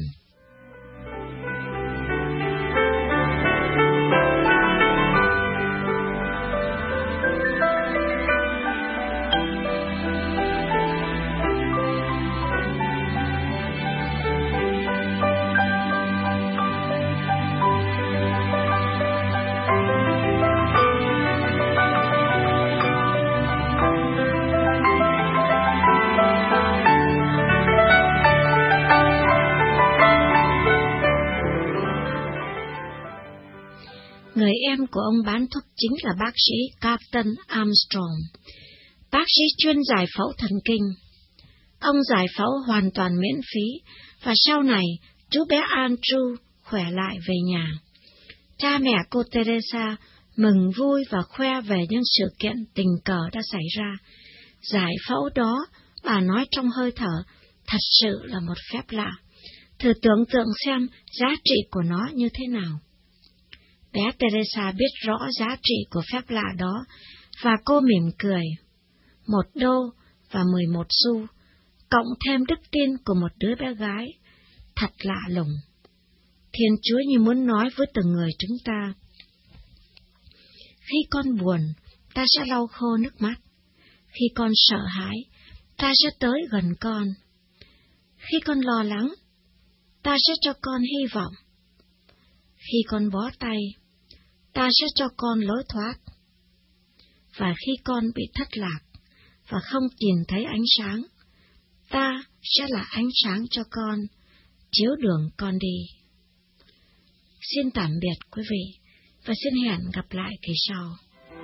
Người em của ông bán thuốc chính là bác sĩ Captain Armstrong, bác sĩ chuyên giải phẫu thần kinh. Ông giải phẫu hoàn toàn miễn phí, và sau này chú bé Andrew khỏe lại về nhà. Cha mẹ cô Teresa mừng vui và khoe về những sự kiện tình cờ đã xảy ra. Giải phẫu đó, bà nói trong hơi thở, thật sự là một phép lạ. Thử tưởng tượng xem giá trị của nó như thế nào. Bé Teresa biết rõ giá trị của phép lạ đó, và cô mỉm cười. Một đô và mười một xu, cộng thêm đức tin của một đứa bé gái. Thật lạ lùng. Thiên Chúa như muốn nói với từng người chúng ta. Khi con buồn, ta sẽ lau khô nước mắt. Khi con sợ hãi, ta sẽ tới gần con. Khi con lo lắng, ta sẽ cho con hy vọng. Khi con bó tay, ta sẽ cho con lối thoát. Và khi con bị thất lạc và không tìm thấy ánh sáng, ta sẽ là ánh sáng cho con, chiếu đường con đi. Xin tạm biệt quý vị, và xin hẹn gặp lại kỳ sau.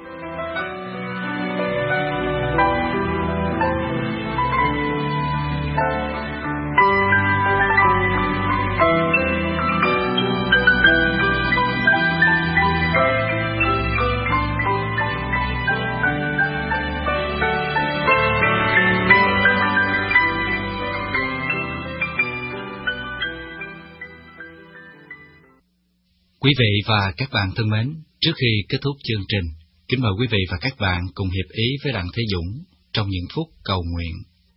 Quý vị và các bạn thân mến, trước khi kết thúc chương trình, kính mời quý vị và các bạn cùng hiệp ý với Đặng Thế Dũng trong những phút cầu nguyện.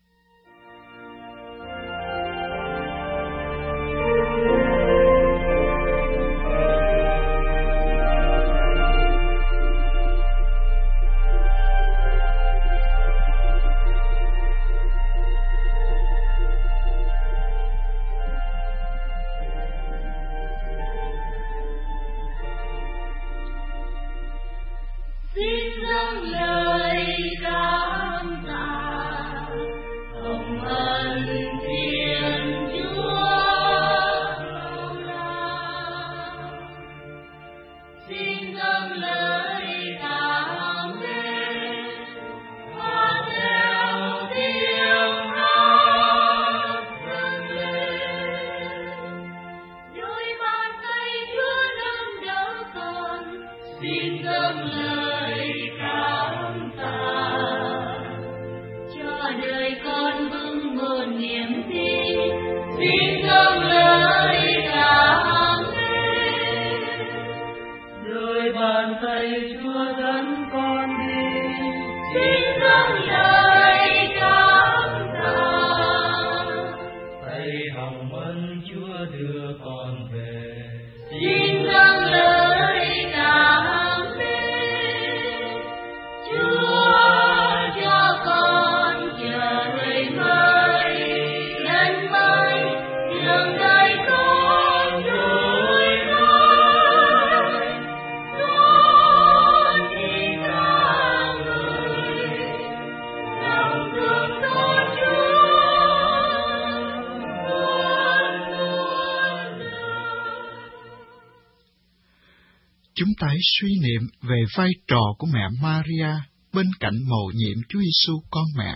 Chúng ta hãy suy niệm về vai trò của mẹ Maria bên cạnh mầu nhiệm Chúa Giêsu con mẹ.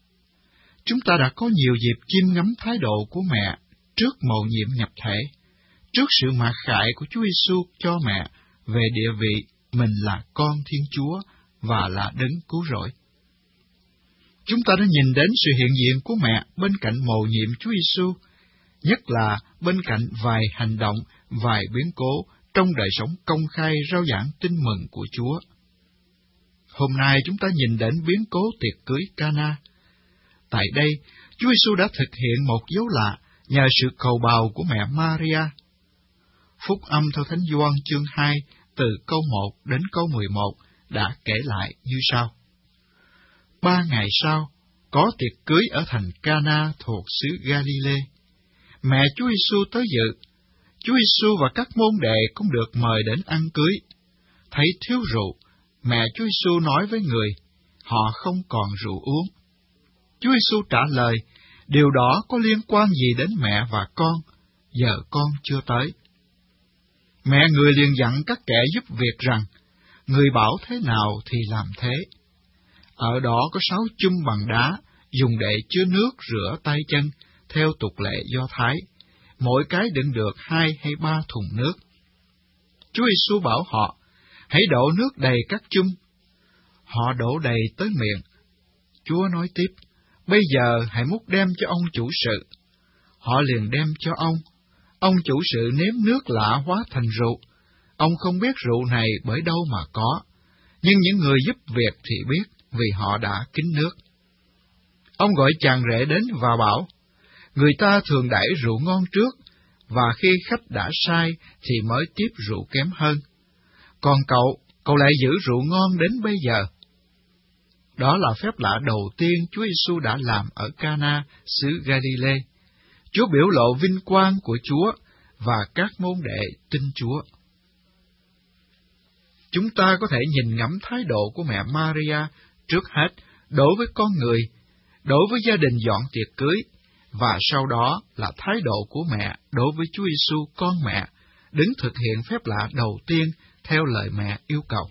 Chúng ta đã có nhiều dịp chiêm ngắm thái độ của mẹ trước mầu nhiệm nhập thể, trước sự mặc khải của Chúa Giêsu cho mẹ về địa vị mình là con Thiên Chúa và là đấng cứu rỗi. Chúng ta đã nhìn đến sự hiện diện của mẹ bên cạnh mầu nhiệm Chúa Giêsu, nhất là bên cạnh vài hành động, vài biến cố trong đời sống công khai rao giảng tin mừng của Chúa. Hôm nay chúng ta nhìn đến biến cố tiệc cưới Cana. Tại đây, Chúa Giêsu đã thực hiện một dấu lạ nhờ sự cầu bào của mẹ Maria. Phúc âm theo Thánh Gioan chương hai từ câu một đến câu mười một đã kể lại như sau. Ba ngày sau, có tiệc cưới ở thành Cana thuộc xứ Galilee. Mẹ Chúa Giêsu tới dự. Chúa Giêsu và các môn đệ cũng được mời đến ăn cưới. Thấy thiếu rượu, mẹ Chúa Giêsu nói với người, họ không còn rượu uống. Chúa Giêsu trả lời, điều đó có liên quan gì đến mẹ và con, giờ con chưa tới. Mẹ người liền dặn các kẻ giúp việc rằng, người bảo thế nào thì làm thế. Ở đó có sáu chum bằng đá, dùng để chứa nước rửa tay chân, theo tục lệ Do Thái, mỗi cái đựng được hai hay ba thùng nước. Chúa Giêsu bảo họ, hãy đổ nước đầy các chum. Họ đổ đầy tới miệng. Chúa nói tiếp, bây giờ hãy múc đem cho ông chủ sự. Họ liền đem cho ông. Ông chủ sự nếm nước lạ hóa thành rượu. Ông không biết rượu này bởi đâu mà có, nhưng những người giúp việc thì biết, vì họ đã kín nước. Ông gọi chàng rể đến và bảo, người ta thường đãi rượu ngon trước, và khi khách đã say thì mới tiếp rượu kém hơn. Còn cậu, cậu lại giữ rượu ngon đến bây giờ. Đó là phép lạ đầu tiên Chúa Giêsu đã làm ở Ca-na, xứ Ga-li-lê. Chúa biểu lộ vinh quang của Chúa, và các môn đệ tin Chúa. Chúng ta có thể nhìn ngắm thái độ của mẹ Maria trước hết đối với con người, đối với gia đình dọn tiệc cưới, và sau đó là thái độ của mẹ đối với Chúa Giêsu con mẹ, đứng thực hiện phép lạ đầu tiên theo lời mẹ yêu cầu.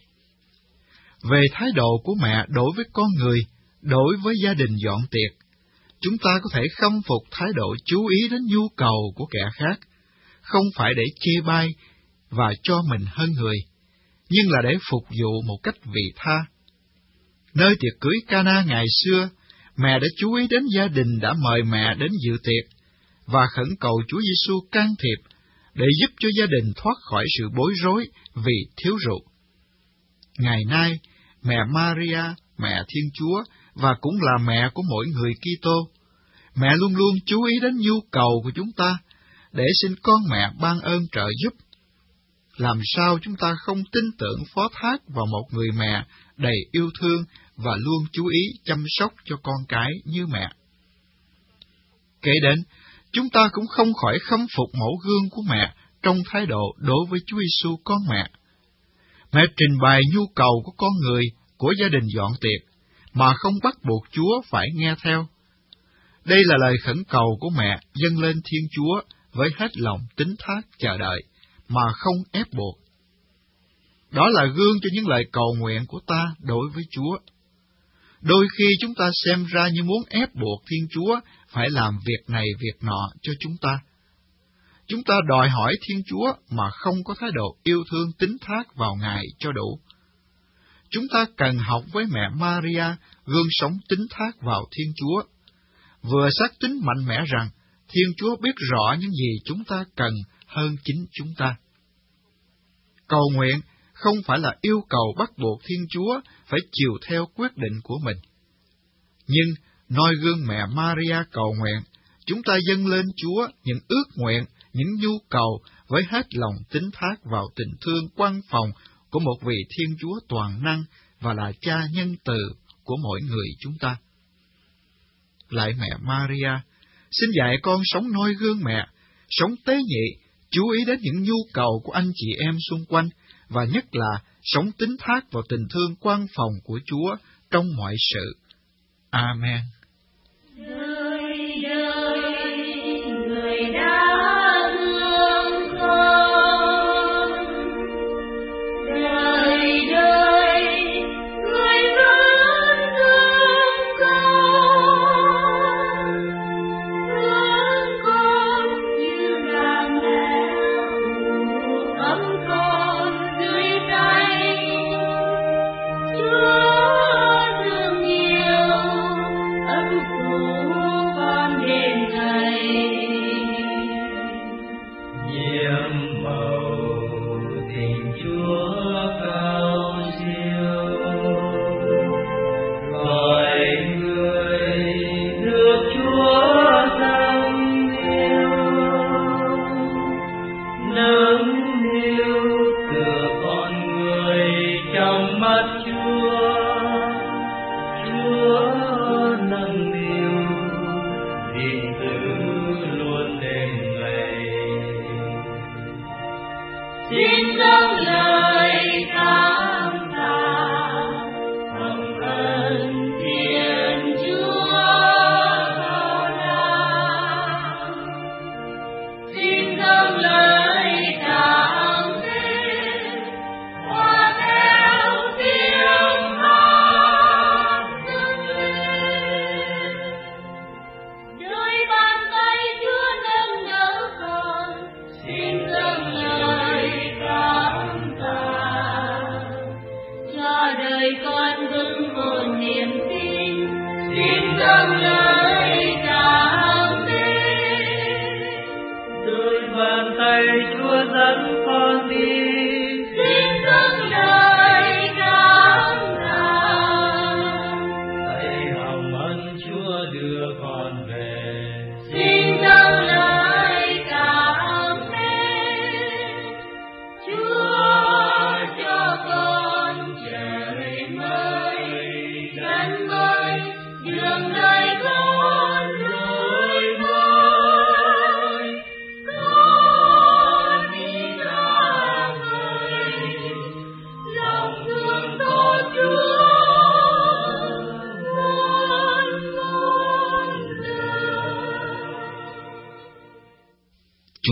Về thái độ của mẹ đối với con người, đối với gia đình dọn tiệc, chúng ta có thể khâm phục thái độ chú ý đến nhu cầu của kẻ khác, không phải để chê bai và cho mình hơn người, nhưng là để phục vụ một cách vị tha. Nơi tiệc cưới Ca-na ngày xưa, mẹ đã chú ý đến gia đình đã mời mẹ đến dự tiệc, và khẩn cầu Chúa Giêsu can thiệp để giúp cho gia đình thoát khỏi sự bối rối vì thiếu rượu. Ngày nay, mẹ Maria, mẹ Thiên Chúa, và cũng là mẹ của mỗi người Kitô, mẹ luôn luôn chú ý đến nhu cầu của chúng ta, để xin con mẹ ban ơn trợ giúp. Làm sao chúng ta không tin tưởng phó thác vào một người mẹ đầy yêu thương và luôn chú ý chăm sóc cho con cái như mẹ? Kể đến, chúng ta cũng không khỏi khâm phục mẫu gương của mẹ trong thái độ đối với Chúa Giêsu con mẹ. Mẹ trình bày nhu cầu của con người, của gia đình dọn tiệc, mà không bắt buộc Chúa phải nghe theo. Đây là lời khẩn cầu của mẹ dâng lên Thiên Chúa với hết lòng tín thác chờ đợi, mà không ép buộc. Đó là gương cho những lời cầu nguyện của ta đối với Chúa. Đôi khi chúng ta xem ra như muốn ép buộc Thiên Chúa phải làm việc này việc nọ cho chúng ta. Chúng ta đòi hỏi Thiên Chúa mà không có thái độ yêu thương tín thác vào Ngài cho đủ. Chúng ta cần học với mẹ Maria gương sống tín thác vào Thiên Chúa, vừa xác tín mạnh mẽ rằng Thiên Chúa biết rõ những gì chúng ta cần hơn chính chúng ta. Cầu nguyện không phải là yêu cầu bắt buộc Thiên Chúa phải chiều theo quyết định của mình. Nhưng, noi gương mẹ Maria cầu nguyện, chúng ta dâng lên Chúa những ước nguyện, những nhu cầu với hết lòng tín thác vào tình thương quan phòng của một vị Thiên Chúa toàn năng và là Cha nhân từ của mỗi người chúng ta. Lạy mẹ Maria, xin dạy con sống noi gương mẹ, sống tế nhị, chú ý đến những nhu cầu của anh chị em xung quanh, và nhất là sống tín thác vào tình thương quan phòng của Chúa trong mọi sự. Amen. Chúa thương nhiều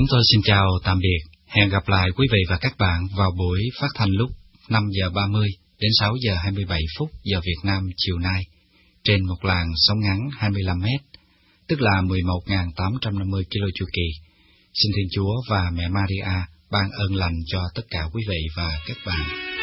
tôi xin chào tạm biệt. Hẹn gặp lại quý vị và các bạn vào buổi phát thanh lúc năm giờ ba mươi đến sáu giờ hai mươi bảy phút giờ Việt Nam chiều nay, trên một làn sóng ngắn hai mươi lăm mét, tức là mười một nghìn tám trăm năm mươi ki lô chu kỳ. Xin Thiên Chúa và Mẹ Maria ban ơn lành cho tất cả quý vị và các bạn.